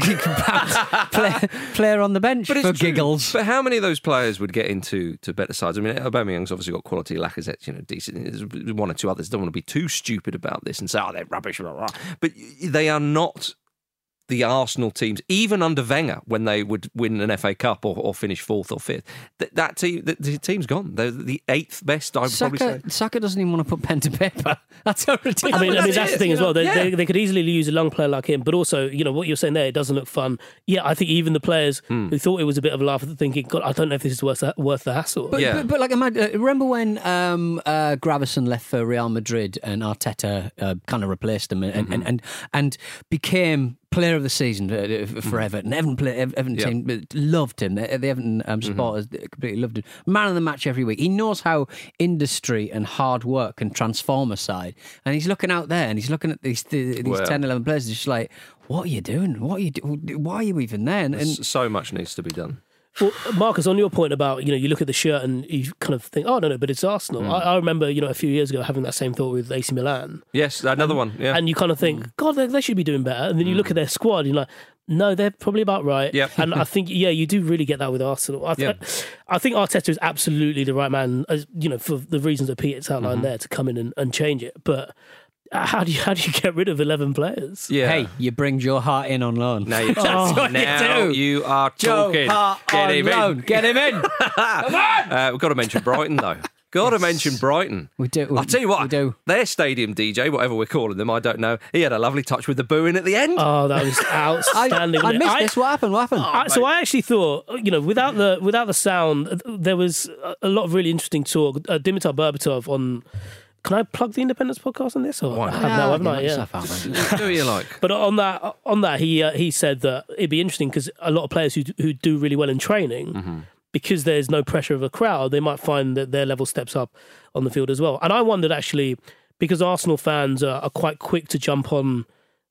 F: player, player on the bench but for giggles.
E: But how many of those players would get into to better sides? I mean, Aubameyang's obviously got quality. Lacazette, you know, decent. There's one or two others. Don't want to be too stupid about this and say, oh, they're rubbish. Blah, blah. But they are not the Arsenal teams, even under Wenger, when they would win an F A Cup or, or finish fourth or fifth. That, that team, the, the team's gone. They're the eighth best, I would
F: Saka,
E: probably say.
F: Saka doesn't even want to put pen to paper. That's how ridiculous.
G: I mean, I mean that's the thing as well. They,
E: yeah.
G: they, they could easily use a young player like him, but also, you know, what you're saying there, it doesn't look fun. Yeah, I think even the players mm. who thought it was a bit of a laugh at thinking, God, I don't know if this is worth the, worth the hassle.
F: But,
E: yeah.
F: but, but like, imagine, remember when um, uh, Gravison left for Real Madrid and Arteta uh, kind of replaced him and, mm-hmm. and, and, and became player of the season for mm. Everton. Everton, play, Everton yep. team loved him. The, the Everton um, supporters mm-hmm. completely loved him. Man of the match every week. He knows how industry and hard work can transform a side. And he's looking out there and he's looking at these these well, ten, eleven players. He's just like, what are you doing? What are you do- Why are you even there? And, and
E: so much needs to be done.
G: Well, Marcus, on your point about, you know, you look at the shirt and you kind of think, oh, no, no, but it's Arsenal. Mm. I, I remember, you know, a few years ago having that same thought with A C Milan.
E: Yes, another
G: and,
E: one, yeah.
G: And you kind of think, mm. God, they, they should be doing better. And then you mm. look at their squad and you're like, no, they're probably about right.
E: Yep.
G: And I think, yeah, you do really get that with Arsenal. I, th- yep. I think Arteta is absolutely the right man, as, you know, for the reasons that Peter's outlined mm-hmm. there, to come in and, and change it. But how do you how do you get rid of eleven players?
E: Yeah.
F: Hey, you bring Joe Hart in on loan.
E: Now, you,
F: That's what
E: now
F: you do.
E: you are talking.
F: Joe Hart
E: Get
F: on
E: him
F: loan.
E: in.
F: Get him in. Come on.
E: Uh, we've got to mention Brighton though. Got to mention Brighton.
F: We do. We,
E: I'll tell you what.
F: We do.
E: Their stadium D J, whatever we're calling them, I don't know. He had a lovely touch with the booing at the end.
G: Oh, that was outstanding.
F: I, I missed I, this. What happened? What happened?
G: Oh, I, so I actually thought, you know, without the without the sound, there was a lot of really interesting talk. Uh, Dimitar Berbatov on. Can I plug the Independence podcast on this? Or
E: Why not?
G: I have now, haven't I? Yeah.
E: Out, do you like?
G: But on that, on that, he uh, he said that it'd be interesting because a lot of players who who do really well in training, mm-hmm. because there's no pressure of a crowd, they might find that their level steps up on the field as well. And I wondered actually, because Arsenal fans are, are quite quick to jump on,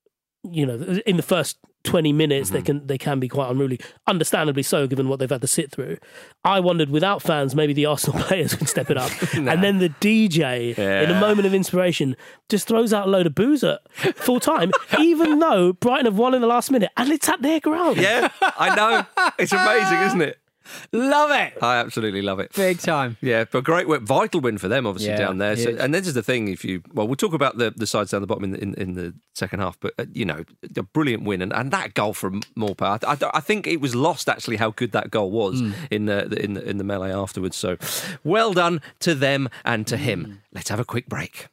G: you know, in the first twenty minutes, mm-hmm. they can they can be quite unruly, understandably so, given what they've had to sit through. I wondered, without fans, maybe the Arsenal players would step it up. nah. And then the D J, yeah. in a moment of inspiration, just throws out a load of booze at full time, even though Brighton have won in the last minute, and it's at their ground.
E: Yeah, I know. It's amazing, isn't it?
F: Love it.
E: I absolutely love it.
F: Big time.
E: Yeah, but great work. Vital win for them, obviously,
F: yeah,
E: down there. So, and this is the thing, if you, well, we'll talk about the, the sides down the bottom in the, in, in the second half, but, uh, you know, a brilliant win. And, and that goal from Maupay, I, I, I think it was lost, actually, how good that goal was mm. in, the, in, the, in the melee afterwards. So well done to them and to mm. him. Let's have a quick break.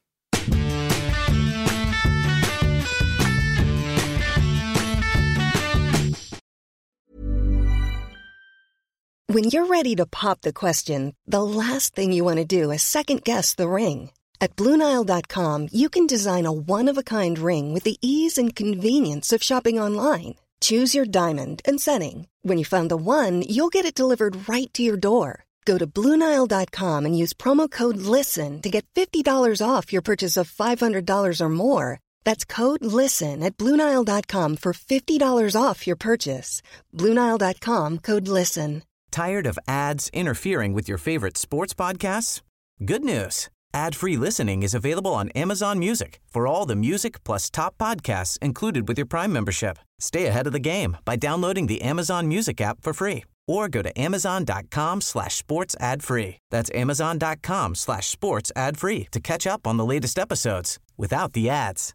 H: When you're ready to pop the question, the last thing you want to do is second-guess the ring. At Blue Nile dot com, you can design a one-of-a-kind ring with the ease and convenience of shopping online. Choose your diamond and setting. When you find the one, you'll get it delivered right to your door. Go to Blue Nile dot com and use promo code LISTEN to get fifty dollars off your purchase of five hundred dollars or more. That's code LISTEN at Blue Nile dot com for fifty dollars off your purchase. Blue Nile dot com, code LISTEN.
I: Tired of ads interfering with your favorite sports podcasts? Good news. Ad-free listening is available on Amazon Music for all the music plus top podcasts included with your Prime membership. Stay ahead of the game by downloading the Amazon Music app for free or go to amazon.com slash sports ad free. That's amazon.com slash sports ad free to catch up on the latest episodes without the ads.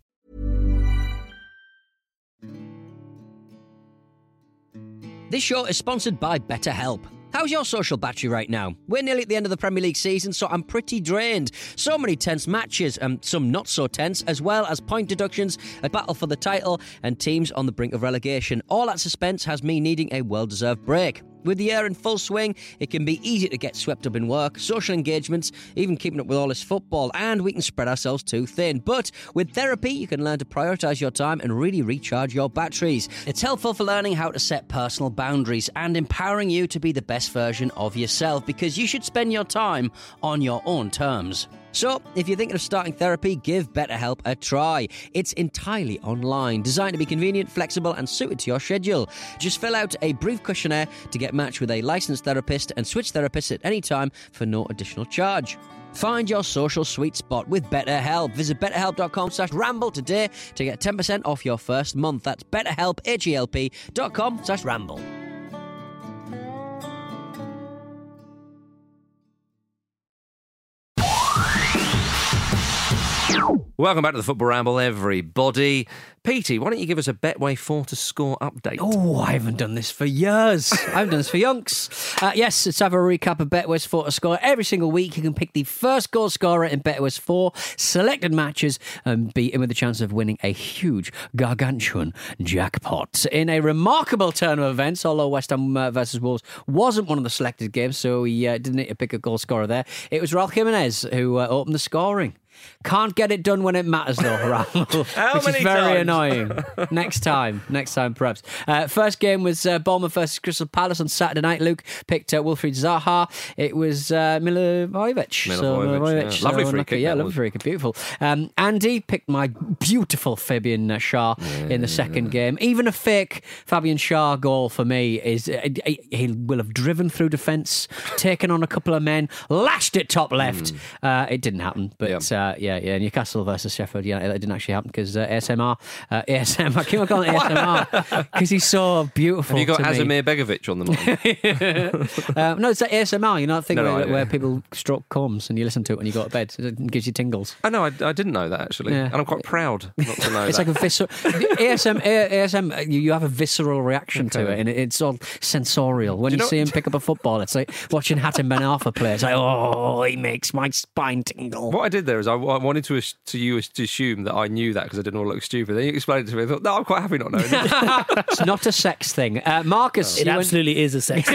J: This show is sponsored by BetterHelp. How's your social battery right now? We're nearly at the end of the Premier League season, so I'm pretty drained. So many tense matches, and some not so tense, as well as point deductions, a battle for the title, and teams on the brink of relegation. All that suspense has me needing a well-deserved break. With the year in full swing, it can be easy to get swept up in work, social engagements, even keeping up with all this football, and we can spread ourselves too thin. But with therapy, you can learn to prioritise your time and really recharge your batteries. It's helpful for learning how to set personal boundaries and empowering you to be the best version of yourself, because you should spend your time on your own terms. So, if you're thinking of starting therapy, give BetterHelp a try. It's entirely online, designed to be convenient, flexible, and suited to your schedule. Just fill out a brief questionnaire to get matched with a licensed therapist and switch therapists at any time for no additional charge. Find your social sweet spot with BetterHelp. Visit betterhelp.com slash ramble today to get ten percent off your first month. That's betterhelp, H-E-L-P dot com slash ramble.
E: Welcome back to the Football Ramble, everybody. Petey, why don't you give us a Betway four to score update?
F: Oh, I haven't done this for years. I haven't done this for yonks. Uh, yes, let's have a recap of Betway's four to score. Every single week, you can pick the first goal scorer in Betway's four selected matches and beat him with a chance of winning a huge, gargantuan jackpot. In a remarkable turn of events, although West Ham uh, versus Wolves wasn't one of the selected games, so we uh, didn't need to pick a goal scorer there. It was Raul Jimenez who uh, opened the scoring. Can't get it done when it matters, though, Raul.
E: How
F: which
E: many
F: is very
E: times?
F: annoying. Next time. Next time, perhaps. Uh, first game was uh, Bournemouth versus Crystal Palace on Saturday night. Luke picked uh, Wilfried Zaha. It was uh, Milivojevic.
E: Milivojevic,
F: so, Milivojevic
E: yeah.
F: so
E: Lovely free
F: unlucky.
E: kick,
F: Yeah,
E: that
F: lovely
E: was.
F: free kick. Beautiful. Um, Andy picked my beautiful Fabian uh, Schär yeah. in the second game. Even a fake Fabian Schär goal for me is uh, he will have driven through defence, taken on a couple of men, lashed it top left. Mm. Uh, it didn't happen, but
E: Yeah.
F: uh, yeah, yeah. Newcastle versus Sheffield United, that didn't actually happen because uh, A S M R, uh, A S M, I keep calling it A S M R because he's so beautiful.
E: Have you got
F: to me.
E: Azimir Begovic on the mind?
F: um, no, it's like A S M R, you know, that thing
E: No, no,
F: where,
E: I-
F: where people stroke combs and you listen to it when you go to bed. It gives you tingles.
E: I know, I, I didn't know that actually.
F: Yeah.
E: And I'm quite proud not to know
F: It's
E: that.
F: like a visceral A S M. A S M. You, you have a visceral reaction to
E: Okay.
F: it, and it, it's all sensorial. When
E: Do
F: you,
E: you know-
F: see him pick up a football, it's like watching Hatem Ben Arfa play. It's like, oh, he makes my spine tingle.
E: What I did there is I, I wanted to, ass- to you to assume that I knew that because I didn't want to look stupid. Then you explained it to me. I thought, no, I'm quite happy not knowing. it.
F: It's not a sex thing. Uh, Marcus,
G: It
F: you went-
G: absolutely is a sex.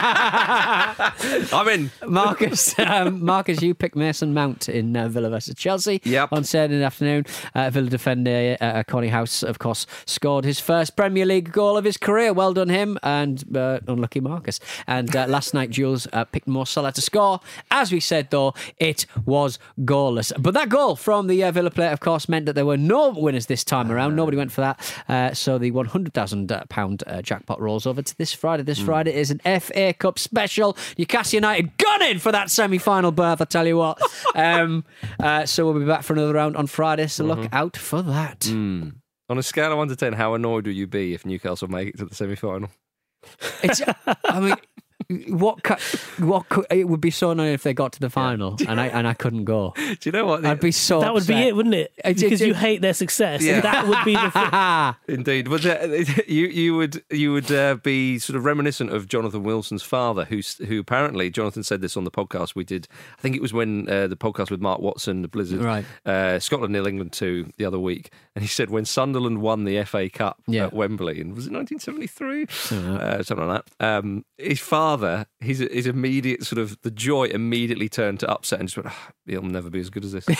E: I'm in.
F: Marcus, um, Marcus, you picked Mason Mount in uh, Villa versus Chelsea
E: Yep.
F: on Saturday afternoon. Uh, Villa defender uh, Connie House, of course, scored his first Premier League goal of his career. Well done him, and uh, unlucky Marcus. And uh, last night, Jules uh, picked Mo Salah to score. As we said, though, it was goalless. But that goal from the uh, Villa player, of course, meant that there were no winners this time around. Nobody went for that. Uh, so the one hundred thousand pound uh, jackpot rolls over to this Friday. This Friday is an F A Cup special. Newcastle United gunning for that semi-final berth, I tell you what. Um, uh, so we'll be back for another round on Friday, so look out for that.
E: Mm. On a scale of one to ten, how annoyed will you be if Newcastle make it to the semi-final?
F: It's, I mean, what ca- what could, it would be so annoying if they got to the final and I and I couldn't go.
E: Do you know what?
F: I'd be so
G: That would be
F: upset.
G: it, wouldn't it?
F: It- it-
G: Because you
F: it-
G: hate their success.
E: Yeah.
G: That would be the thing.
E: Indeed, but uh, you you would you would uh, be sort of reminiscent of Jonathan Wilson's father, who who apparently Jonathan said this on the podcast we did. I think it was when uh, the podcast with Mark Watson, the Blizzard,
F: Right.
E: uh, Scotland nil England two the other week, and he said when Sunderland won the F A Cup
F: Yeah.
E: at Wembley, and was it nineteen seventy-three, uh, something like that. Um, his father, his his immediate sort of the joy immediately turned to upset and just went, oh, he'll never be as good as this.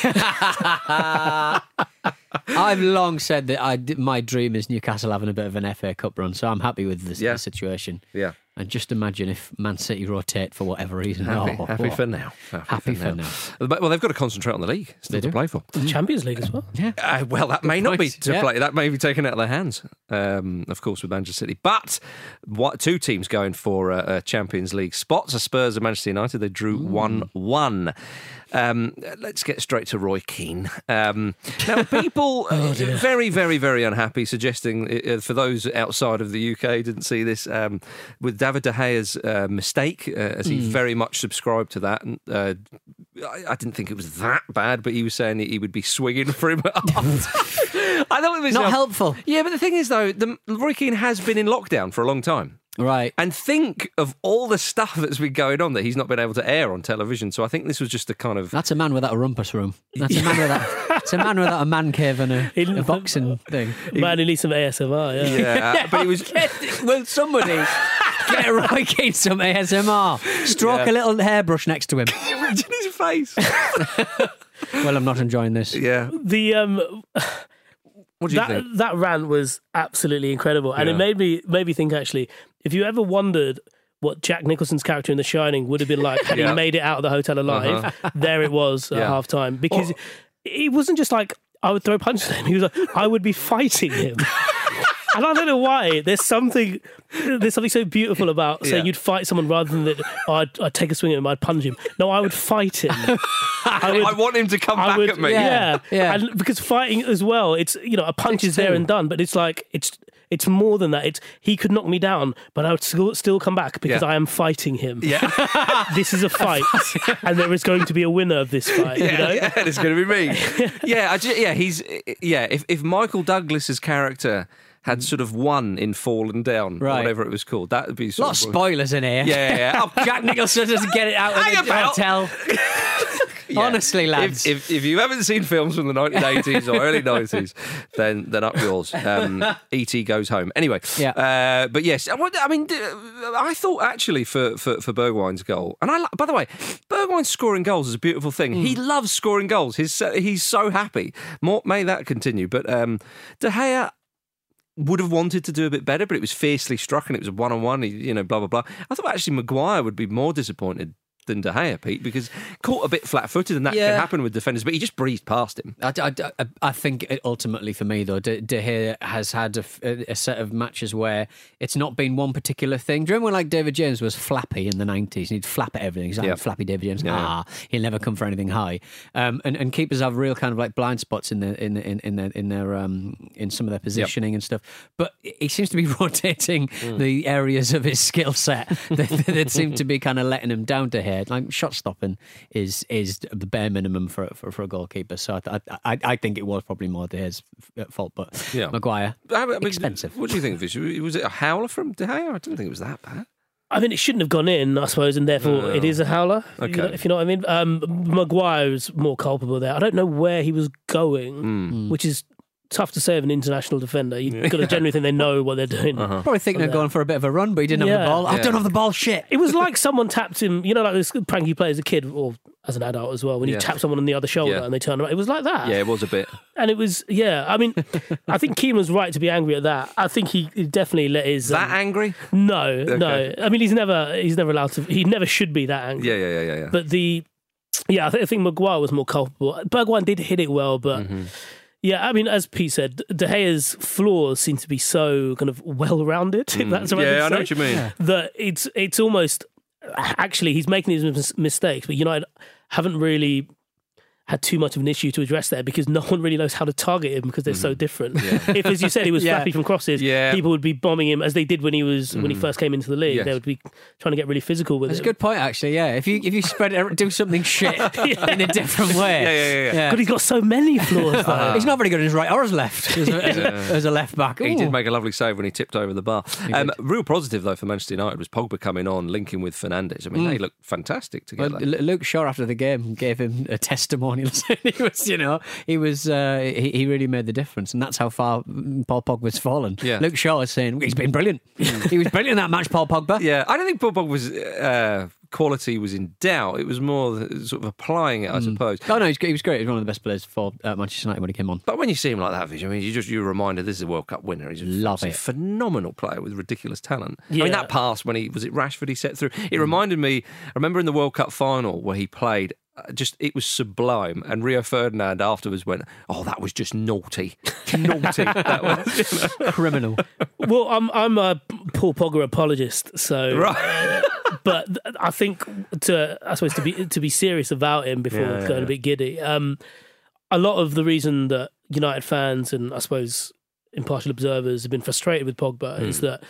F: I've long said that I, my dream is Newcastle having a bit of an F A Cup run, so I'm happy with this,
E: Yeah.
F: this situation.
E: Yeah.
F: And just imagine if Man City rotate for whatever reason.
E: Happy,
F: Oh,
E: happy
F: what?
E: for now. Happy,
F: Happy for now.
E: But- Well, they've got to concentrate on the league. Still
F: They
E: to
F: do.
E: play for.
G: The Champions League as well.
F: Yeah.
E: Uh, well, that may not be
F: point,
E: to
F: yeah.
E: play. That may be taken out of their hands, um, of course, with Manchester City. But what two teams going for uh, uh, Champions League spots are Spurs and Manchester United. They drew one one. Um, let's get straight to Roy Keane. Um, now, people uh, very, very, very unhappy, suggesting uh, for those outside of the U K didn't see this um, with David De Gea's uh, mistake, uh, as he very much subscribed to that. And, uh, I, I didn't think it was that bad, but he was saying that he would be swinging for him. I thought it was
F: Not helpful.
E: Yeah, but the thing is, though, the, Roy Keane has been in lockdown for a long time.
F: Right.
E: And think of all the stuff that's been going on that he's not been able to air on television. So I think this was just a kind of...
F: That's a man without a rumpus room. That's a man without. It's a man without a man cave and a, a boxing thing.
G: Man who needs some A S M R, yeah.
E: Yeah, but he was...
F: Will somebody get Roy Keane some A S M R? Stroke
E: Yeah.
F: a little hairbrush next to him.
E: Imagine his face.
F: Well, I'm not enjoying this.
E: Yeah.
G: The um,
E: What do you
G: that
E: think?
G: that rant was absolutely incredible, and
E: Yeah.
G: it made me made me think. Actually, if you ever wondered what Jack Nicholson's character in The Shining would have been like had
E: Yeah.
G: he made it out of the hotel alive.
E: Uh-huh.
G: There it was at
E: Yeah.
G: half time. Because it wasn't just like I would throw punches at him. He was like, I would be fighting him. And I don't know why. There's something there's something so beautiful about saying
E: Yeah.
G: you'd fight someone rather than that oh, I'd, I'd take a swing at him, I'd punch him. No, I would fight him. I, would,
E: I want him to come
G: I
E: back
G: would-
E: at me.
G: Yeah,
F: Yeah.
G: And because fighting as well, it's you know a punch
F: Takes
G: is there
F: two.
G: and done, but it's like it's it's more than that. It's he could knock me down, but I would still still come back because
E: Yeah.
G: I am fighting him.
E: Yeah.
G: This is a fight, and there is going to be a winner of this fight.
E: Yeah,
G: you know?
E: yeah, it's going to be me. yeah, I ju- yeah, he's yeah. If if Michael Douglas's character had sort of won in Fallen Down, or
F: Right.
E: whatever it was called, that would be
F: A
E: sort
F: lot of
E: of
F: spoilers in here.
E: Yeah, yeah, yeah. Oh,
F: Jack Nicholson doesn't get it out of
E: Hang
F: the
E: about.
F: hotel.
E: yeah.
F: Honestly, lads.
E: If, if if you haven't seen films from the nineteen eighties or early nineties, then then up yours. Um, E T Goes Home. Anyway,
F: Yeah.
E: Uh, but yes, I want- I mean, d- I thought actually for for for Bergwijn's goal, and I li- by the way, Bergwijn scoring goals is a beautiful thing. He loves scoring goals. He's so, he's so happy. More, may that continue. But um, De Gea would have wanted to do a bit better, but it was fiercely struck and it was a one-on-one, you know, blah, blah, blah. I thought actually Maguire would be more disappointed than De Gea, Pete, because caught a bit flat-footed, and that
F: Yeah.
E: can happen with defenders, but he just breezed past him.
F: I, I, I- I think it ultimately for me though, De, De Gea has had a, f- a set of matches where it's not been one particular thing. Do you remember when like David James was flappy in the nineties? He'd flap at everything. He's like
E: Yeah.
F: flappy David James.
E: Yeah.
F: Ah, he'll never come for anything high. Um, and, and keepers have real kind of like blind spots in their in in in their in their um in some of their positioning and stuff. But he seems to be rotating the areas of his skill set that, that seem to be kind of letting him down. To here, like shot stopping is is the bare minimum for for, for a goalkeeper. So I, I I think it was probably more De Gea's fault, but
E: Yeah.
F: Maguire
E: I mean,
F: expensive.
E: What do you think, Vish? Was it a howler from De Gea? I didn't think it was that bad.
G: I mean, it shouldn't have gone in, I suppose, and therefore
E: No.
G: it is a howler.
E: Okay.
G: You know, if you know what I mean. Um, Maguire is more culpable there. I don't know where he was going,
E: Hmm.
G: which is tough to say of an international defender. You've got to generally think they know what they're doing.
E: Uh-huh.
F: Probably thinking of going for a bit of a run, but he didn't have
G: Yeah.
F: the ball. I
E: Yeah.
F: don't have the ball. Shit.
G: It was like someone tapped him, you know, like this prank you play as a kid or as an adult as well, when you
E: Yeah.
G: tap someone on the other shoulder
E: Yeah.
G: and they turn around. It was like that.
E: Yeah, it was a bit.
G: And it was, yeah, I mean, I think Keane was right to be angry at that. I think he he definitely let his...
E: That
G: um,
E: angry?
G: No, no. I mean, he's never he's never allowed to... He never should be that angry.
E: Yeah, yeah, yeah, yeah. yeah.
G: But the... Yeah, I, th- I think Maguire was more culpable. Bergwijn did hit it well, but...
E: Mm-hmm.
G: Yeah, I mean, as Pete said, De Gea's flaws seem to be so kind of well-rounded, if that's what
E: Mm. yeah,
G: I
E: I know
G: say,
E: what you mean.
G: that it's it's almost... Actually, he's making these mis- mistakes, but United haven't really had too much of an issue to address there because no one really knows how to target him because they're so different. If, as you said, he was
F: Yeah.
G: flappy from crosses,
E: Yeah.
G: people would be bombing him as they did when he was when he first came into the league.
E: Yes.
G: They would be trying to get really physical with
F: That's a
G: him.
F: good point, actually. Yeah, if you if you spread it, do something shit in a different way.
E: Yeah, yeah, yeah, yeah.
G: But he's got so many flaws. though.
F: He's not very good in his right or his left as a, as a, as a left back.
E: He
F: Ooh.
E: did make a lovely save when he tipped over the bar. Um, real positive, though, for Manchester United was Pogba coming on, linking with Fernandes. I mean, they looked fantastic
F: Well,
E: together.
F: L- Luke Shaw after the game gave him a testimonial. he was, you know, he was uh, he, he really made the difference, and that's how far Paul Pogba's fallen.
E: Yeah.
F: Luke Shaw is saying he's been brilliant. he was brilliant in that match, Paul Pogba.
E: Yeah, I don't think Paul Pogba's uh, quality was in doubt. It was more the- sort of applying it, I suppose.
F: Oh no, he's, he was great. He was one of the best players for uh, Manchester United when he came on.
E: But when you see him like that, Vish, I mean, you just you're reminded this is a World Cup winner. He's a,
F: Love
E: he's a
F: it.
E: phenomenal player with ridiculous talent. I
G: Yeah.
E: mean, that pass when he was it Rashford he set through. It reminded me. I remember in the World Cup final where he played. uh, Just it was sublime, and Rio Ferdinand afterwards went, "Oh, that was just naughty, naughty." That was, you know.
F: Criminal.
G: Well, I'm I'm a Paul Pogba apologist, so
E: Right.
G: but I think to I suppose to be to be serious about him before
E: Yeah, yeah,
G: going
E: yeah.
G: a bit giddy. Um, a lot of the reason that United fans and I suppose impartial observers have been frustrated with Pogba is that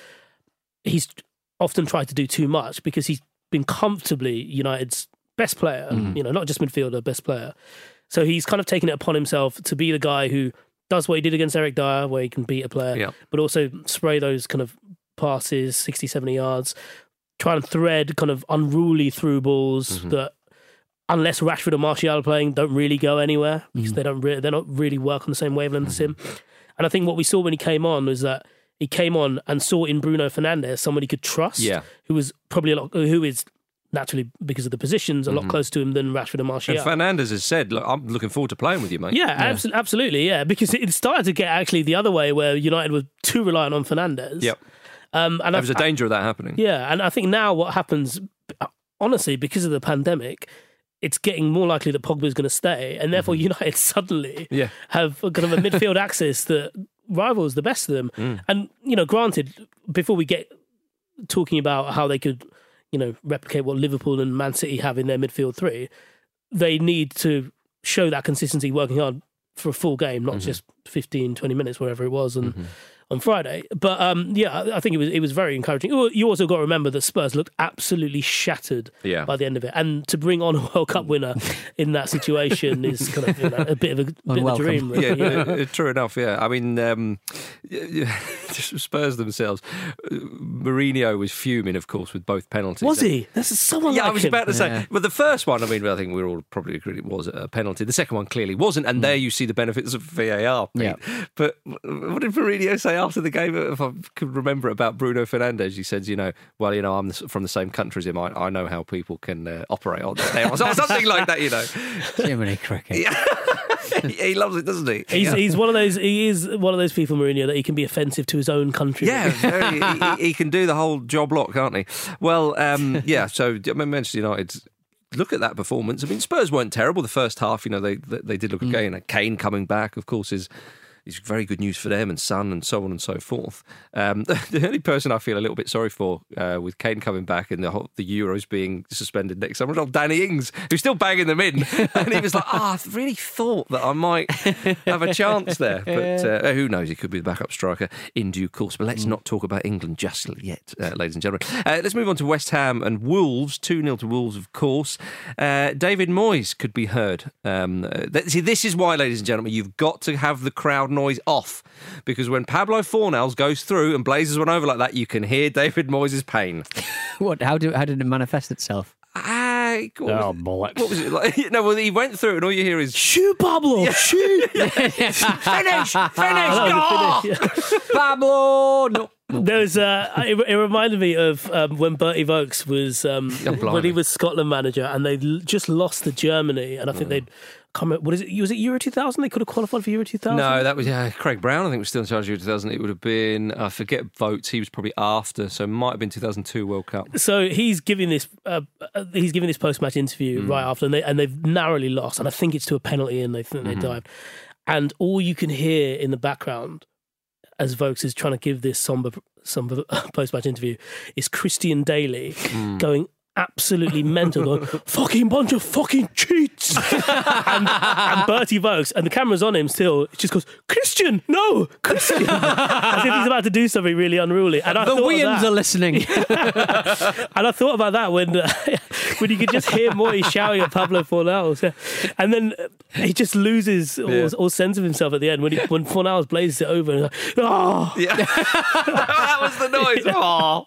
G: he's often tried to do too much because he's been comfortably United's best player. You know, not just midfielder, best player. So he's kind of taken it upon himself to be the guy who does what he did against Eric Dyer, where he can beat a player,
E: Yeah.
G: but also spray those kind of passes, sixty, seventy yards, try and thread kind of unruly through balls that, unless Rashford or Martial are playing, don't really go anywhere because they don't re- they're not really work on the same wavelength as him. And I think what we saw when he came on was that he came on and saw in Bruno Fernandes someone he could trust,
E: Yeah.
G: who was probably a lot, who is naturally because of the positions a lot closer to him than Rashford and Martial.
E: And Fernandes has said, "Look, I'm looking forward to playing with you, mate."
G: Yeah, abso- absolutely, yeah. Because it started to get actually the other way where United were too reliant on Fernandes.
E: Yep.
G: Um, and
E: there
G: I,
E: was a danger of that happening.
G: Yeah, and I think now what happens, honestly, because of the pandemic, it's getting more likely that Pogba is going to stay, and therefore mm-hmm. United suddenly
E: yeah.
G: have kind of a midfield axis that rivals the best of them.
E: Mm.
G: And, you know, granted, before we get talking about how they could, you know, replicate what Liverpool and Man City have in their midfield three, they need to show that consistency working hard for a full game, not mm-hmm. just fifteen, twenty minutes, wherever it was, and mm-hmm. on Friday. But um, yeah, I think it was it was very encouraging. You also got to remember that Spurs looked absolutely shattered
E: yeah.
G: by the end of it, and to bring on a World Cup winner in that situation is kind of, you know, a bit of a, bit of a dream. Really.
E: Yeah, yeah. True enough. Yeah, I mean, um, Spurs themselves. Mourinho was fuming, of course, with both penalties.
G: Was he? That's someone.
E: Yeah,
G: like
E: I was
G: him.
E: about to say.
F: Yeah.
E: Well, the first one, I mean, I think we all probably agreed it was a penalty. The second one clearly wasn't, and mm. there you see the benefits of V A R. Pete.
F: Yeah.
E: But what did Mourinho say after the game? If I could remember about Bruno Fernandes, he said, you know, well, you know, I'm from the same country as him. I, I know how people can uh, operate on there, or something like that. You know,
F: Jiminy Cricket.
E: Yeah. He loves it, doesn't he?
G: He's,
E: yeah.
G: he's one of those. He is one of those people, Mourinho, that he can be offensive to his own country.
E: Yeah, very, he, he can do the whole job lot, can't he? Well, um, yeah. So Manchester United. Look at that performance. I mean, Spurs weren't terrible the first half. You know, they they did look okay. Mm. And Kane coming back, of course, is is very good news for them, and Son, and so on and so forth. Um, the only person I feel a little bit sorry for uh, with Kane coming back and the whole, the Euros being suspended next summer is old Danny Ings, who's still banging them in. And he was like, oh, I really thought that I might have a chance there. But uh, who knows? He could be the backup striker in due course. But let's mm. not talk about England just yet, uh, ladies and gentlemen. Uh, let's move on to West Ham and Wolves. two nil to Wolves, of course. Uh, David Moyes could be heard. Um, uh, th- see, this is why, ladies and gentlemen, you've got to have the crowd noise off, because when Pablo Fornals goes through and blazes one over like that, you can hear David Moyes' pain.
F: What? How do how did it manifest itself?
E: I,
F: oh, bollocks.
E: What was it like? No, well, he went through and all you hear is
G: shoot, Pablo,
E: yeah.
G: shoot,
E: finish, finish, no!
G: finish yeah.
F: Pablo, no.
G: There was, uh, it, it reminded me of um, when Bertie Vogts was um,
E: oh,
G: when he was Scotland manager, and they just lost to Germany, and I think mm. they'd come. What is it? Was it Euro two thousand? They could have qualified for Euro two thousand.
E: No, that was yeah. Craig Brown, I think, was still in charge of Euro two thousand. It would have been I forget Vogts. He was probably after, so it might have been two thousand two World Cup.
G: So he's giving this uh, he's giving this post match interview mm. right after, and, they, and they've narrowly lost, and I think it's to a penalty, and they think mm-hmm. they dived, and all you can hear in the background as Vogts is trying to give this somber, somber post-match interview is Christian Daly mm. going absolutely mental, going, fucking bunch of fucking cheats. and, and Bertie Vogts, and the camera's on him still, it just goes, Christian, no, Christian. As if he's about to do something really unruly. And I
F: the Williams
G: that,
F: are listening.
G: And I thought about that when uh, when you could just hear Moyes shouting at Pablo Fornals. And then he just loses all, yeah. all sense of himself at the end when he, when Fornals blazes it over and like, oh.
E: Yeah. That was the noise. Oh.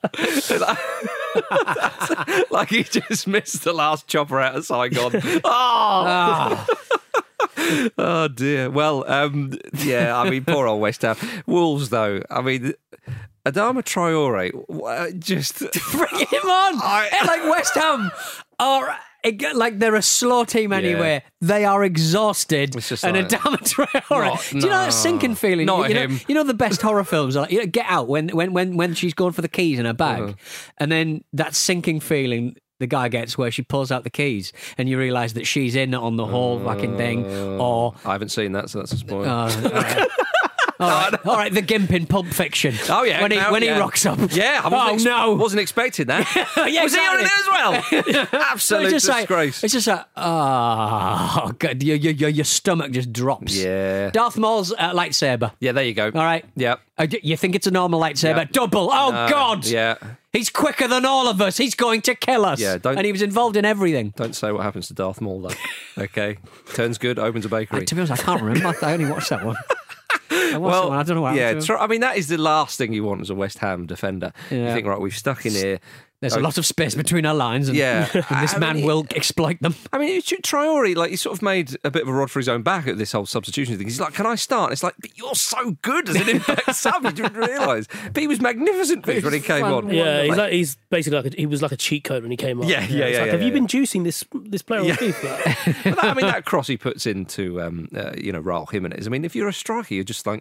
E: Like he just missed the last chopper out of Saigon. Oh, oh. Oh dear. Well, um, yeah, I mean, poor old West Ham. Wolves, though, I mean, Adama Traore, just...
F: Bring him on! I, like West Ham are... Like they're a slow team anyway. Yeah. They are exhausted. And like, Adama Traore. Not, do you know no, that sinking feeling?
E: Not
F: you,
E: him.
F: Know, you know the best horror films are like, you know, Get Out, when when when when she's going for the keys in her bag, uh-huh. and then that sinking feeling the guy gets where she pulls out the keys and you realise that she's in on the whole uh, fucking thing. Or
E: I haven't seen that, so that's a spoiler.
F: Uh, uh, All right, all right, the Gimp in Pulp Fiction.
E: Oh yeah,
F: when he
E: no,
F: when
E: yeah.
F: he rocks up.
E: Yeah, I wasn't
F: oh
E: ex-
F: no,
E: wasn't expecting that.
F: Yeah,
E: was
F: exactly.
E: he on it as well? Absolute
F: it's just
E: disgrace.
F: Like, it's just like, oh god, your, your your stomach just drops.
E: Yeah.
F: Darth Maul's uh, lightsaber.
E: Yeah, there you go.
F: All right.
E: Yep.
F: Uh, you think it's a normal lightsaber?
E: Yep.
F: Double. Oh
E: no.
F: god.
E: Yeah.
F: He's quicker than all of us. He's going to kill us.
E: Yeah, don't,
F: and he was involved in everything.
E: Don't say what happens to Darth Maul, though. Okay. Turns good, opens a bakery.
F: I, to be honest, I can't remember. I only watched that one. I
E: well,
F: one. I don't know what
E: yeah, tr- I mean, that is the last thing you want as a West Ham defender. Yeah. You think, right, we've stuck in here.
F: There's a lot of space between our lines, and,
E: yeah.
F: and this I man mean, will exploit them.
E: I mean, Traore, like, he sort of made a bit of a rod for his own back at this whole substitution thing. He's like, can I start? And it's like, but you're so good as an impact sub, you didn't realise. But he was magnificent when he came on.
G: Yeah, he's, like, he's basically like a, he was like a cheat code when he came on.
E: Yeah, yeah, yeah. yeah,
G: like,
E: yeah
G: have
E: yeah,
G: you been
E: yeah.
G: juicing this this player
E: yeah.
G: on FIFA?
E: But that, I mean, that cross he puts into, um, uh, you know, Raul Jimenez. I mean, if you're a striker, you're just like,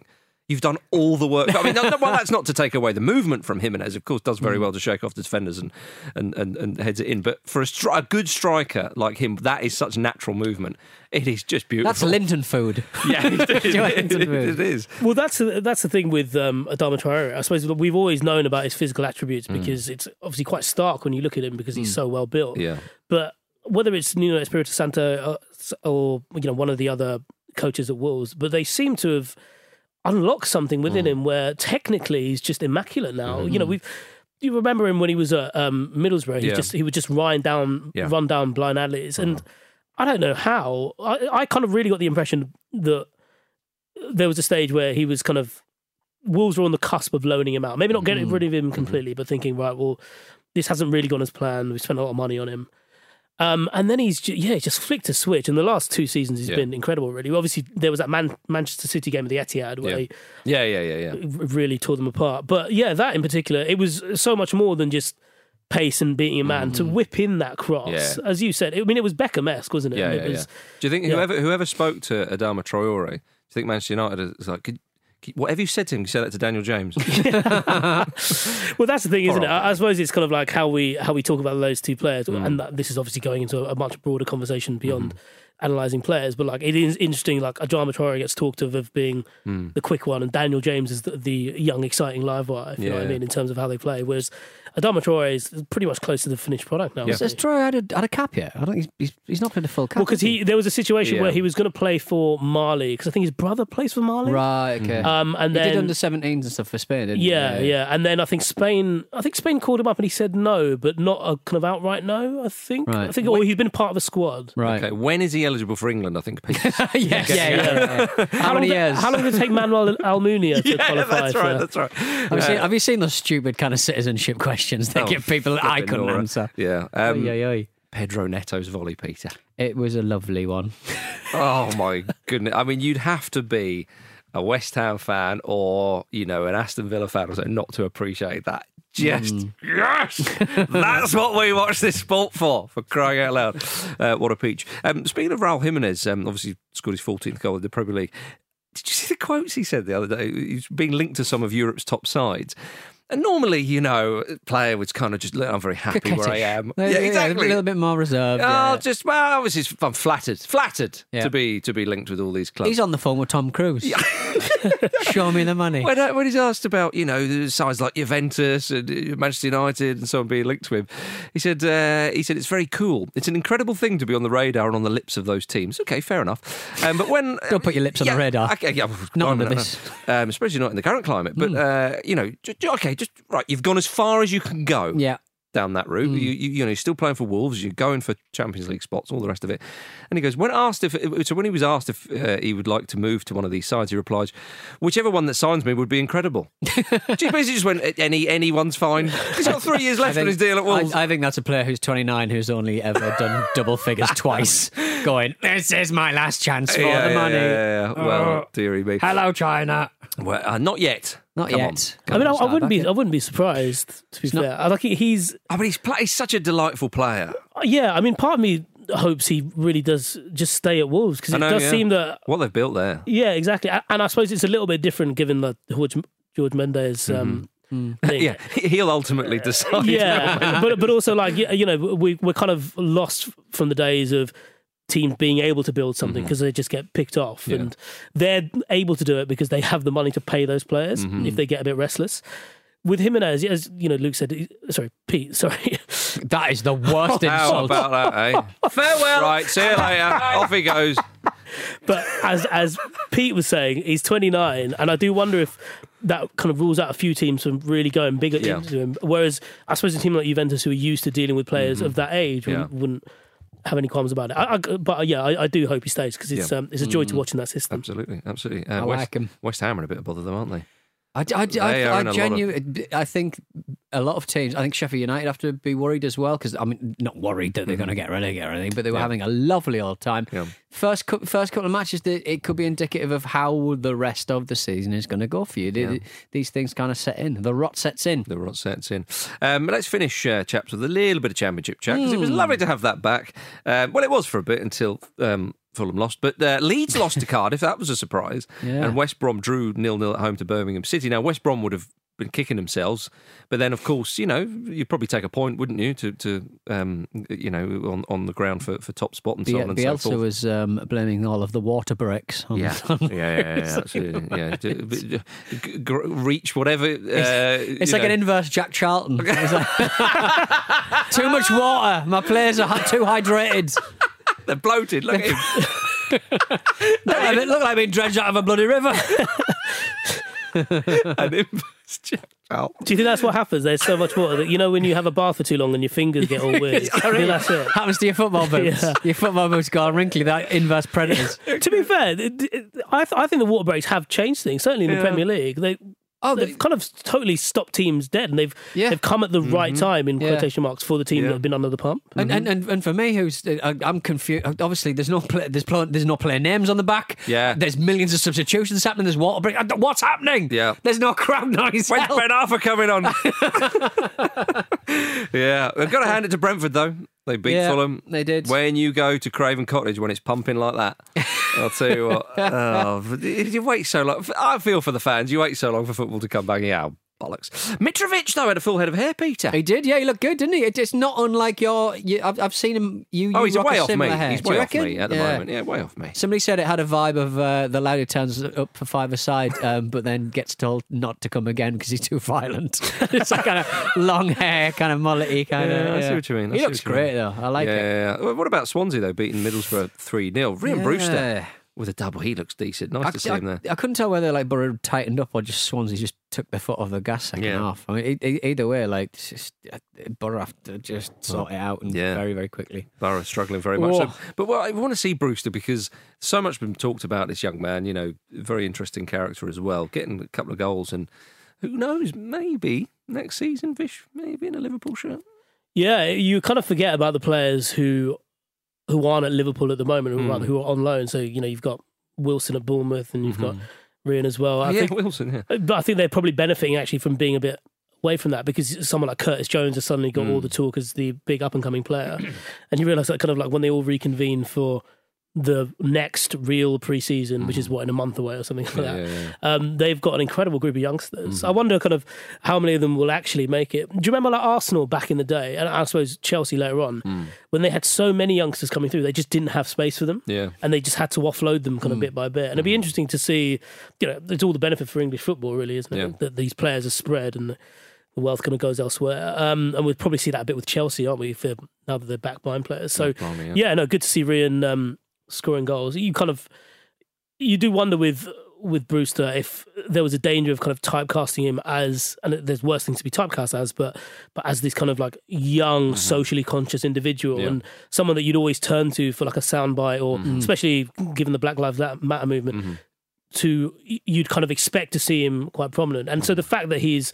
E: You've done all the work. I mean, no, no, well, that's not to take away the movement from Jimenez. Of course, does very well to shake off the defenders and and, and, and heads it in. But for a, stri- a good striker like him, that is such natural movement. It is just beautiful.
F: That's Linton food.
E: Yeah, it is.
F: Linton
E: it,
F: food.
E: it is.
G: Well, that's the, that's the thing with um, Adama Traore. I suppose we've always known about his physical attributes because mm. it's obviously quite stark when you look at him because he's mm. so well built.
E: Yeah.
G: But whether it's Nuno Espirito Santo or, or you know one of the other coaches at Wolves, but they seem to have unlocked something within mm. him where technically he's just immaculate now. Mm. You know, we've. You remember him when he was at um, Middlesbrough? He yeah. just he would just run down, yeah. run down blind alleys, and uh-huh. I don't know how. I, I kind of really got the impression that there was a stage where he was kind of Wolves were on the cusp of loaning him out. Maybe not getting mm. rid of him completely, mm-hmm. but thinking, right, well, this hasn't really gone as planned. We spent a lot of money on him. Um, and then he's, yeah, just flicked a switch. And the last two seasons, he's yeah. been incredible, really. Obviously, there was that Man- Manchester City game at the Etihad where
E: yeah.
G: he
E: yeah, yeah, yeah, yeah.
G: really tore them apart. But yeah, that in particular, it was so much more than just pace and beating a man. Mm-hmm. To whip in that cross, yeah. as you said, I mean, it was Beckham-esque, wasn't it?
E: Yeah,
G: it
E: yeah,
G: was,
E: yeah. Do you think yeah. whoever whoever spoke to Adama Traore, do you think Manchester United is like... Could, whatever you said to him, you said that to Daniel James.
G: Well, that's the thing, isn't it? I, I suppose it's kind of like how we how we talk about those two players, mm. and that, this is obviously going into a, a much broader conversation beyond mm. analysing players. But like, it is interesting. Like, Adama Traore gets talked of of being mm. the quick one, and Daniel James is the, the young, exciting live wire. If you yeah. know what I mean, in terms of how they play. Whereas Adama Traore is pretty much close to the finished product now.
F: Yeah. Has Traore had a, had a cap yet? I don't. He's, he's, he's not played a full cap.
G: Well, because he there was a situation yeah. where he was going to play for Mali because I think his brother plays for Mali.
F: Right. Okay.
G: Um, and
F: he
G: then
F: did under seventeens and stuff for Spain, didn't
G: yeah,
F: he?
G: Yeah, yeah. And then I think Spain. I think Spain called him up and he said no, but not a kind of outright no. I think.
F: Right.
G: I think. Or he's been part of a squad.
F: Right.
E: Okay. When is he eligible for England? I think.
F: yes. yeah, yeah, yeah, yeah. How,
G: how
F: many
G: long,
F: years?
G: How long did it take Manuel Almunia to
E: yeah,
G: qualify?
E: That's
G: for...
E: right. That's right.
F: Have, uh, you seen, have you seen those stupid kind of citizenship questions they oh, give people that I couldn't
E: Nora.
F: answer?
E: Yeah. Um,
F: oy, oy, oy.
E: Pedro Neto's volley, Peter.
F: It was a lovely one.
E: Oh my goodness! I mean, you'd have to be a West Ham fan or you know an Aston Villa fan or something not to appreciate that. Just mm. yes, that's what we watch this sport for. For crying out loud, uh, what a peach! Um, speaking of Raul Jimenez, um, obviously scored his fourteenth goal in the Premier League. Did you see the quotes he said the other day? He's being linked to some of Europe's top sides. And normally, you know, a player was kind of just, I'm very happy
F: Coquettish.
E: where I am.
F: Yeah,
E: yeah, exactly.
F: A little bit more reserved.
E: Oh,
F: yeah.
E: just, well, obviously, I'm flattered. Flattered yeah. to be to be linked with all these clubs.
F: He's on the phone with Tom Cruise. Yeah. Show me the money.
E: When, when he's asked about, you know, sides like Juventus and Manchester United and so on being linked to him, he said, uh, he said, it's very cool. It's an incredible thing to be on the radar and on the lips of those teams. Okay, fair enough. Um, but when...
F: Don't put your lips
E: yeah,
F: on the radar.
E: Okay, yeah,
F: not
E: no,
F: under
E: no,
F: this.
E: No. Um, especially not in the current climate. But, mm. uh, you know, just, okay, just, right, you've gone as far as you can go
F: yeah.
E: down that route. Mm. You, you, you know, you're still playing for Wolves, you're going for Champions League spots, all the rest of it. And he goes, when asked if, so when he was asked if uh, he would like to move to one of these sides, he replied, whichever one that signs me would be incredible. She basically just went, any anyone's fine. He's got three years left
F: think,
E: on his deal at Wolves.
F: I, I think that's a player who's twenty-nine who's only ever done double figures twice, going, this is my last chance for
E: yeah,
F: the money.
E: Yeah, yeah, yeah. Well,
F: oh,
E: dearie me.
F: Hello, China.
E: Well, uh, not yet.
F: Not
E: Come
F: yet.
E: On.
G: I mean, I, I wouldn't be.
F: it.
G: I wouldn't be surprised. To be
F: it's
G: fair,
F: not,
G: I like he's.
E: I mean, he's, play, he's such a delightful player.
G: Yeah, I mean, part of me hopes he really does just stay at Wolves because it
E: know,
G: does
E: yeah.
G: seem that
E: what they've built there.
G: Yeah, exactly. And I suppose it's a little bit different given the George, George Mendes. Um,
E: mm-hmm. mm. Yeah, he'll ultimately decide.
G: Yeah, but but also like you know we we're kind of lost from the days of teams being able to build something because mm-hmm. they just get picked off, yeah. and they're able to do it because they have the money to pay those players mm-hmm. if they get a bit restless. With Jimenez, as you know, Luke said, sorry, Pete, sorry.
F: That is the worst insult.
E: How about that, eh?
F: Farewell.
E: Right, see you later. Off he goes.
G: But as as Pete was saying, he's twenty-nine, and I do wonder if that kind of rules out a few teams from really going bigger yeah. into him. Whereas I suppose a team like Juventus, who are used to dealing with players mm-hmm. of that age, yeah. wouldn't, wouldn't have any qualms about it. I, I, but yeah, I, I do hope he stays because it's yeah. um, it's a joy mm-hmm. to watch in that system.
E: Absolutely, absolutely. Uh,
F: I
E: West,
F: like him.
E: West Ham are a bit of bother, though, aren't they?
F: I, I, I, I, I genuinely, of... I think a lot of teams, I think Sheffield United have to be worried as well because, I mean, not worried that they're mm-hmm. going to get relegated or anything, but they were yeah. having a lovely old time. Yeah. First first couple of matches, it could be indicative of how the rest of the season is going to go for you. Yeah. These things kind of set in. The rot sets in.
E: The rot sets in. Um, let's finish, uh, chaps, with a little bit of Championship chat because mm. it was lovely to have that back. Um, well, it was for a bit until... Um, Fulham lost. But uh, Leeds lost to Cardiff. That was a surprise.
F: Yeah.
E: And West Brom drew nil nil at home to Birmingham City. Now, West Brom would have been kicking themselves, but then, of course, you know, you'd probably take a point, wouldn't you, to, to um, you know, on, on the ground for, for top spot and so
F: Bielsa
E: on and so forth.
F: was um, blaming all of the water breaks. On
E: Yeah. yeah, yeah, yeah, yeah, absolutely. Yeah. G- g- reach whatever. Uh,
F: It's, it's like
E: know.
F: an inverse Jack Charlton. It's like, too much water. My players are hi- too hydrated.
E: They're bloated. Look at him.
F: Look like, it look like being dredged out of a bloody river.
E: An inverse Jack Charlton.
G: Do you think that's what happens? There's so much water that, you know, when you have a bath for too long and your fingers get all weird. I think that's it.
F: Happens to your football boots.
G: Yeah.
F: Your football boots go all wrinkly. They're inverse predators.
G: To be fair, it, it, I, th- I think the water breaks have changed things. Certainly in the
E: Yeah.
G: Premier League, they
F: Oh,
G: they've kind of totally stopped teams dead, and they've
F: Yeah.
G: they've come at the right time in
F: Yeah.
G: quotation marks for the team
E: Yeah.
G: that have been under the pump.
F: And, and and and for me, who's uh, I'm confused. Obviously, there's no play, there's pl- there's no player names on the back.
E: Yeah.
F: There's millions of substitutions happening. There's water break. I don't- What's happening?
E: Yeah.
F: There's no crowd noise.
E: When's
F: Help.
E: Ben Arthur coming on? Yeah, I've got to hand it to Brentford though. They beat
F: Yeah,
E: Fulham.
F: they did.
E: When you go to Craven Cottage when it's pumping like that, I'll tell you what. Oh, you wait so long. I feel for the fans. You wait so long for football to come back. Yeah, bollocks. Mitrovic though had a full head of hair, Peter.
F: He did, yeah. He looked good, didn't he? It- It's not unlike your. You, I've, I've seen him. You,
E: Oh,
F: you
E: he's
F: rock
E: way
F: a
E: off me.
F: similar hair.
E: He's
F: Do you
E: way off
F: reckon?
E: me at the
F: Yeah.
E: moment. Yeah, way off me.
F: Somebody said it had a vibe of uh, the lad who turns up for five aside, um, but then gets told not to come again because he's too violent. It's like kind of long hair, kind of mullety, kind
E: Yeah,
F: of.
E: I see what you mean. I
F: He
E: see
F: looks
E: what you mean.
F: great though. I like
E: yeah,
F: it.
E: yeah, yeah. What about Swansea though, beating Middlesbrough three nil? Ryan
F: Yeah.
E: Brewster with a double. He looks decent. Nice
F: I,
E: to see him
F: I,
E: there.
F: I couldn't tell whether like Borough tightened up or just Swansea just took their foot off the gas second
E: Yeah.
F: half. I mean, e- e- either way, like it's just, uh, Borough have to just sort it out and
E: Yeah.
F: very, very quickly.
E: Borough struggling very much.
F: Oh.
E: So, but well, I want to see Brewster because so much been talked about this young man. You know, very interesting character as well. Getting a couple of goals and who knows, maybe next season, Vish, maybe in a Liverpool shirt.
G: Yeah, you kind of forget about the players who who aren't at Liverpool at the moment, who,
E: Mm.
G: are, who are on loan. So, you know, you've got Wilson at Bournemouth and you've got Ryan as well. I
E: yeah,
G: think,
E: Wilson. Yeah.
G: but I think they're probably benefiting actually from being a bit away from that because someone like Curtis Jones has suddenly got all the talk as the big up and coming player. And you realise that kind of like when they all reconvene for the next real pre-season, which is what, in a month away or something like that,
E: Yeah, yeah, yeah.
G: Um, they've got an incredible group of youngsters. I wonder kind of how many of them will actually make it. Do you remember like Arsenal back in the day, and I suppose Chelsea later on, when they had so many youngsters coming through, they just didn't have space for them.
E: Yeah.
G: And they just had to offload them kind of bit by bit. And it'd be interesting to see, you know, it's all the benefit for English football really, isn't it?
E: Yeah.
G: That these players are spread and the wealth kind of goes elsewhere. Um, and we'll probably see that a bit with Chelsea, aren't we, for, now that they're back buying players. So,
E: Blimey, yeah.
G: yeah, no, good to see Ryan um, scoring goals. You kind of, you do wonder with with Brewster if there was a danger of kind of typecasting him as, and there's worse things to be typecast as, but but as this kind of like young, socially conscious individual
E: Yeah.
G: and someone that you'd always turn to for like a soundbite or especially given the Black Lives Matter movement, to you'd kind of expect to see him quite prominent. And so the fact that he's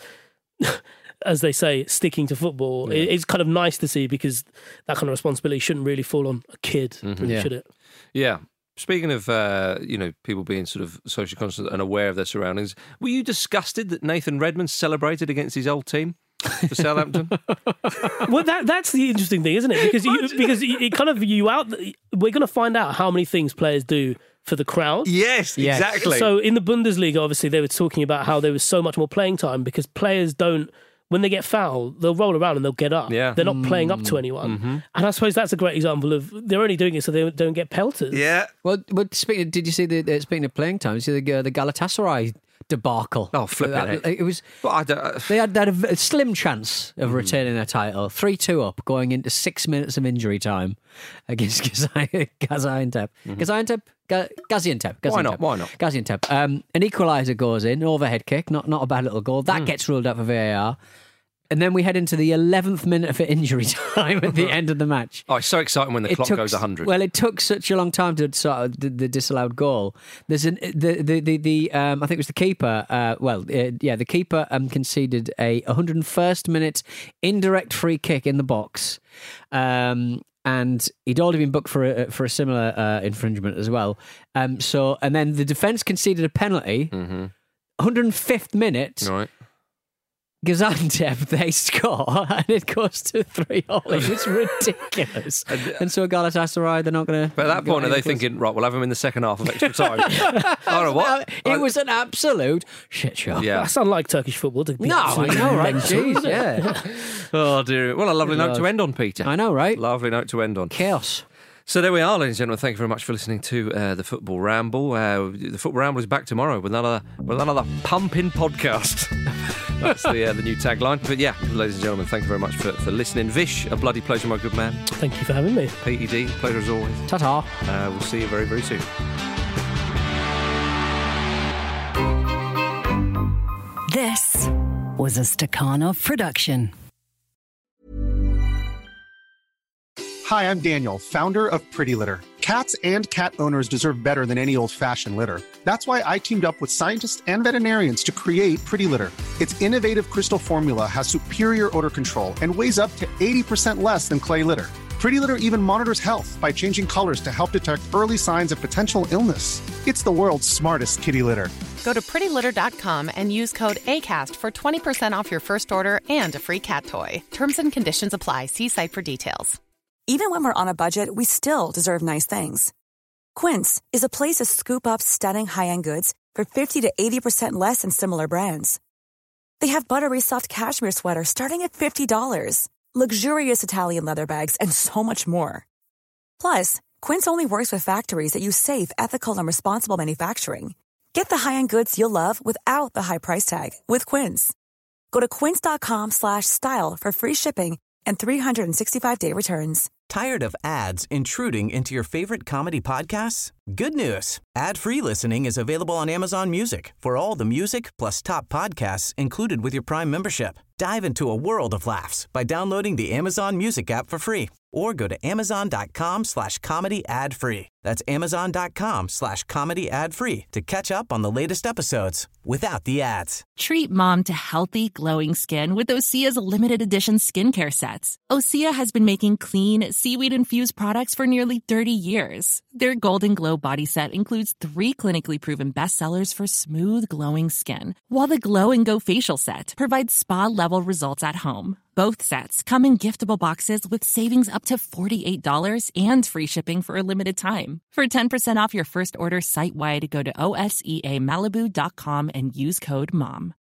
G: as they say, sticking to football
E: Yeah.
G: is kind of nice to see because that kind of responsibility shouldn't really fall on a kid, really,
F: Yeah.
G: should it?
E: Yeah. Speaking of, uh, you know, people being sort of socially conscious and aware of their surroundings, were you disgusted that Nathan Redmond celebrated against his old team for Southampton?
G: Well, that that's the interesting thing, isn't it? Because you, because it kind of you out. We're going to find out how many things players do for the crowd.
E: Yes,
F: Yes.
E: exactly.
G: So in the Bundesliga, obviously, they were talking about how there was so much more playing time because players don't. When they get fouled, they'll roll around and they'll get up.
E: Yeah.
G: They're not playing up to anyone. And I suppose that's a great example of they're only doing it so they don't get pelters.
E: yeah.
F: Well, but speaking, did you see the uh, speaking of playing time? You see the uh, the Galatasaray debacle?
E: Oh, flipping
F: Uh,
E: heck.
F: It was.
E: But I don't,
F: They had, they had a, v- a slim chance of retaining their title, three two up, going into six minutes of injury time against Gazi- Gaziantep. Gaziantep? Ga- Gaziantep.
E: Why not?
F: Gaziantep.
E: Why not?
F: Gaziantep. Um, an equaliser goes in, overhead kick, not not a bad little goal. That gets ruled out for V A R. And then we head into the eleventh minute of injury time at the end of the match.
E: oh, it's so exciting when the clock
F: took,
E: goes one hundred.
F: Well, it took such a long time to sort of the, the disallowed goal. There's an the the the, the um, I think it was the keeper. Uh, well, uh, yeah, the keeper um, conceded a one hundred first minute indirect free kick in the box, um, and he'd already been booked for a, for a similar uh, infringement as well. Um, so, and then the defence conceded a penalty.
E: mm-hmm.
F: one hundred fifth minute.
E: Right.
F: Gaziantep, they score, and it goes to three all. It's ridiculous. and, and so Galatasaray, they're not going to...
E: But at that point, are they thinking, right, we'll have them in the second half of extra time? I don't know what.
F: It was an absolute shit show.
E: Yeah.
G: That's unlike Turkish football. To be
F: No, I know, right? Jeez, yeah.
E: Oh, dear. Well, a lovely note to end on, Peter.
F: I know, right?
E: Lovely note to end on.
F: Chaos.
E: So there we are, ladies and gentlemen. Thank you very much for listening to uh, the Football Ramble. Uh, the Football Ramble is back tomorrow with another with another pumping podcast. That's the uh, the new tagline. But yeah, ladies and gentlemen, thank you very much for, for listening. Vish, a bloody pleasure, my good man.
G: Thank you for having me.
E: P E D, pleasure as always.
F: Ta-ta.
E: Uh, we'll see you very, very soon.
K: This was a Stakhanov production.
L: Hi, I'm Daniel, founder of Pretty Litter. Cats and cat owners deserve better than any old-fashioned litter. That's why I teamed up with scientists and veterinarians to create Pretty Litter. Its innovative crystal formula has superior odor control and weighs up to eighty percent less than clay litter. Pretty Litter even monitors health by changing colors to help detect early signs of potential illness. It's the world's smartest kitty litter.
M: Go to pretty litter dot com and use code ACAST for twenty percent off your first order and a free cat toy. Terms and conditions apply. See site for details.
N: Even when we're on a budget, we still deserve nice things. Quince is a place to scoop up stunning high-end goods for fifty to eighty percent less than similar brands. They have buttery soft cashmere sweaters starting at fifty dollars, luxurious Italian leather bags, and so much more. Plus, Quince only works with factories that use safe, ethical, and responsible manufacturing. Get the high-end goods you'll love without the high price tag with Quince. Go to quince.com slash style for free shipping and three sixty-five day returns.
I: Tired of ads intruding into your favorite comedy podcasts? Good news. Ad-free listening is available on Amazon Music for all the music plus top podcasts included with your Prime membership. Dive into a world of laughs by downloading the Amazon Music app for free or go to amazon.com slash comedy ad free. That's amazon.com slash comedy ad free to catch up on the latest episodes without the ads.
O: Treat mom to healthy, glowing skin with Osea's limited edition skincare sets. Osea has been making clean, seaweed-infused products for nearly thirty years. Their Golden Glow body set includes three clinically proven bestsellers for smooth, glowing skin, while the Glow and Go facial set provides spa-level results at home. Both sets come in giftable boxes with savings up to forty-eight dollars and free shipping for a limited time. For ten percent off your first order site-wide, go to O S E A Malibu dot com and use code MOM.